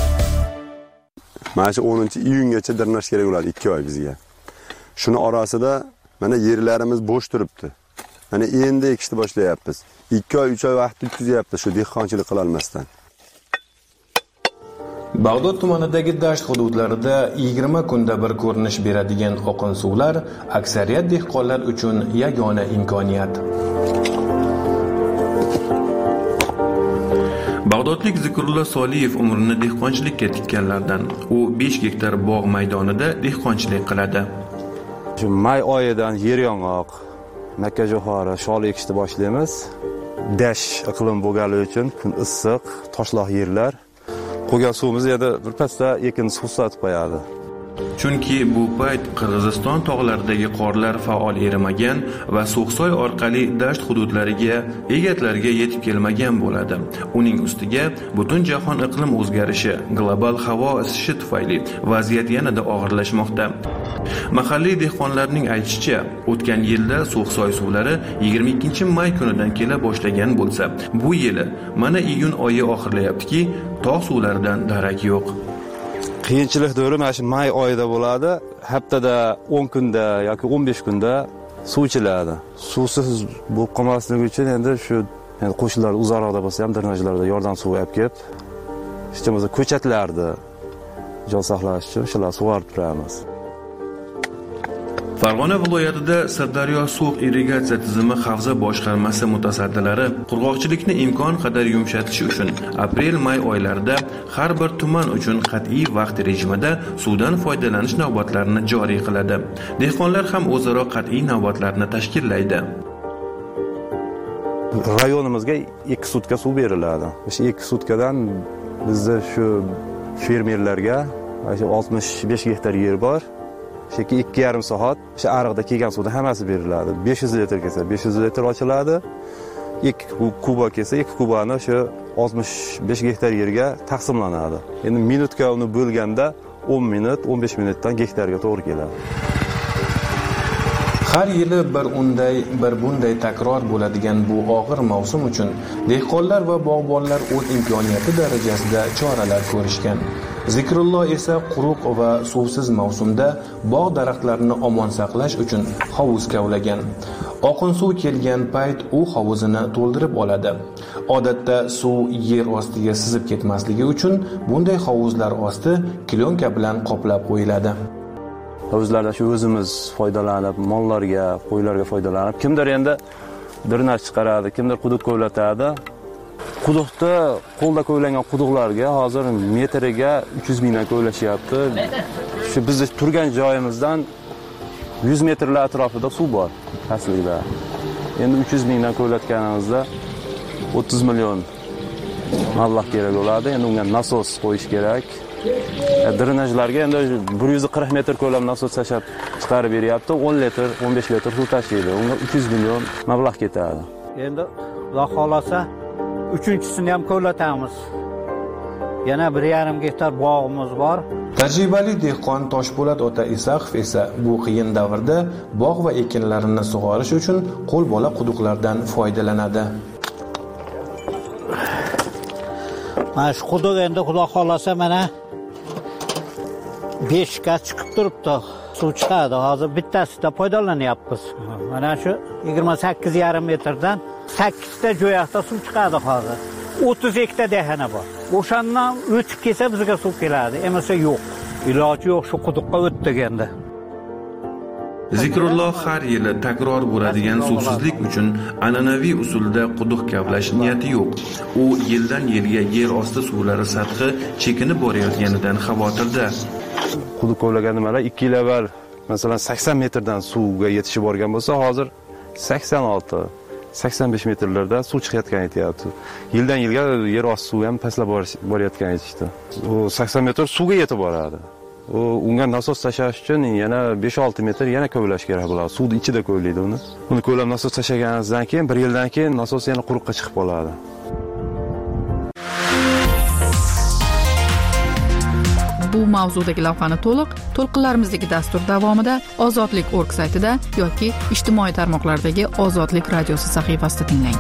Mana shu o'ninchi iyungacha dirnash kerak bo'ladi ikki oy bizga. Shuni orasida mana yerlarimiz bo'sh turibdi. Mana endi ekishni boshlayapmiz. ikki oy, uch oy vaqt o'tkazyapti shu dehqonchilik qila olmasdan. Bag'dod tumanidagi dasht hududlarida yigirma kunda bir ko'rinish beradigan oqin suvlar aksariyat dehqonlar uchun yagona imkoniyat. Bag'dodlik Zikrullo Soliyev umrini dehqonchilikka tikkanlardan. U besh gektar bog' maydonida dehqonchilik qiladi. Shu may oyidan yer yong'oq, makkajo'xori, shol ekishni boshlaymiz. Dash iqlim bo'lganligi uchun kun issiq, toshloq yerlar. Qolgan suvimiz yana bir pasda ekin suvsatib qo'yadi. Chunki bu payt Qirg'iziston tog'laridagi qorlar faol erimagan va So'xsoy orqali dasht hududlariga, egatlarga yetib kelmagan bo'ladi. Uning ustiga butun jahon iqlim o'zgarishi, global havo isishi tufayli vaziyat yanada og'irlashmoqda. Mahalliy dehqonlarning aytishicha, o'tgan yilda So'xsoy suvlari yigirma ikkinchi may kunidan kela boshlagan bo'lsa, bu yili mana iyun oyi oxirlayaptiki, tog' suvlaridan darak yo'q. Qiyinchilik davri mana shu may oyida bo'ladi. Haftada o'n kunda yoki o'n besh kunda suv ichiladi. Suvsiz bo'lib qolmasligi uchun endi shu yani qo'shnilar uzoqroqda bo'lsa ham drenajlarda yordam suvi olib kelib, hech bo'lmasa ko'chatlarni jon saqlash uchun shular sug'orib turamiz. Farg'ona viloyatida Sirdaryo suv irrigatsiya tizimi havza boshqarmasi mutasaddilari qurg'oqchilikni imkon qadar yumshatish uchun aprel-may oylarida har bir tuman uchun qat'iy vaqt rejimida suvdan foydalanish navbatlarini joriy qiladi. Dehqonlar ham o'zaro qat'iy navbatlarni tashkillaydi. Rayonimizga ikki sutka suv beriladi. O'sha ikki sutkadan bizda shu fermerlarga oltmish besh gektar yer bor. Sheki ikki yarim soat o'sha ariqda kelgan suvda hammasi beriladi. besh yuz litr kelsa besh yuz litr ochiladi. ikki kuba kelsa ikki kubani o'sha oltmish besh gektar yerga taqsimlanadi. Endi minutga uni bo'lganda o'n minut, o'n besh minutdan gektarga to'g'ri keladi. Har yili bir unday, bir bunday takror bo'ladigan bu og'ir mavsum uchun dehqonlar va bog'bonlar o'z imkoniyati darajasida choralar ko'rishgan. Zikrullo esa quruq va suvsiz mavsumda bog' daraxtlarini omon saqlash uchun hovuz kavlagan. Oqin suv kelgan payt u hovuzini to'ldirib oladi. Odatda suv yer ostiga sizib ketmasligi uchun bunday hovuzlar osti klonka bilan qoplab qo'yiladi. Hovuzlarda shu o'zimiz foydalanib, mollarga, qo'ylarga foydalanib, kimdir endi drenaj chiqaradi, kimdir quduq ko'latadi. Quduqda qo'lda ko'ylangan quduqlarga hozir metriga uch yuz mingdan ko'ylashyapti. Shu biz turgan joyimizdan yuz metrlar atrofida suv bor aslida. Endi uch yuz mingdan ko'ylatganimizda o'ttiz million mablag' kerak bo'ladi. Endi unga nasos qo'yish kerak. Drenajlarga endi bir yuz qirq metr ko'lam nasos tashab chiqarib beryapti. o'n litr, o'n besh litr suv tashiydi. Unga uch yuz million mablag' ketadi. Endi Xudo xolasa uchinchisini ham ko'latamiz. Yana bir yarim gektar bog'imiz bor. Tajribali dehqon Toshpo'lat ota Isaqov esa bu qiyin davrda bog' va ekinlarini sug'orish uchun qo'lbola quduqlardan foydalanadi. Mana shu quduq endi Xudo xolasa mana besh ga chiqib turibdi. Suv chiqadi. Hozir bittasida foydalanyapmiz. Mana shu yigirma sakkiz yarim metrdan sakkiz ta jo'yaqda suv chiqadi hozir. o'ttiz gektar dehana bor. O'shandan o'tib kelsa bizga suv keladi. Emasa yo'q. Iloji yo'q, shu quduqqa o'tdik endi. Zikrulloh har yili takror bo'ladigan suvsizlik uchun an'anaviy usulda quduq kavlash niyati yo'q. U yildan yilga yer osti suvlari sathi chekinib borayotganidan xavotirda. Quduq kavlagan nimalar ikki yil avval masalan sakson metrdan suvga yetishib borgan bo'lsa, hozir sakson olti sakson besh metrlarda suv chiqayotgan aytyapti. Yildan yilga yer osti suvi ham pastlab borayotgan aytishdi. U sakson metr suvga yetib boradi. U unga nasos tashlash uchun yana besh olti metr yana ko'lash kerak bo'ladi. Suvni ichida ko'laydi uni. Uni ko'lab nasos tashlaganingizdan keyin bir yildan keyin nasos yana quruqqa chiqib qoladi. Bu mavzudagi lavhani to'liq to'lqinlarimizdagi dastur davomida Ozodlik nokta org saytida yoki ijtimoiy tarmoqlardagi Ozodlik radiosi sahifasida tinglang.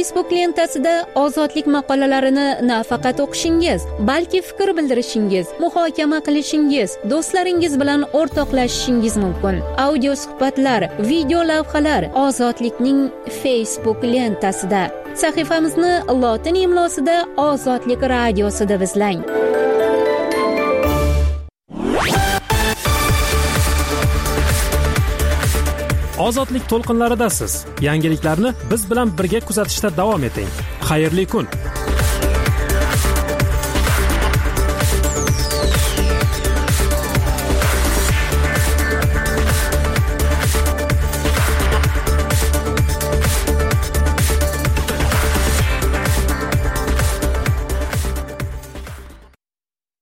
Facebook lentasida ozodlik maqolalarini nafaqat o'qishingiz, balki fikr bildirishingiz, muhokama qilishingiz, do'stlaringiz bilan o'rtoqlashishingiz mumkin. Audio suhbatlar, video lavhalar ozodlikning Facebook lentasida. Sahifamizni lotin imlosida Ozodlik radiosi deb izlang. Ozodlik to'lqinlaridasiz. Yangiliklarni biz bilan birga kuzatishda davom eting. Xayrli kun.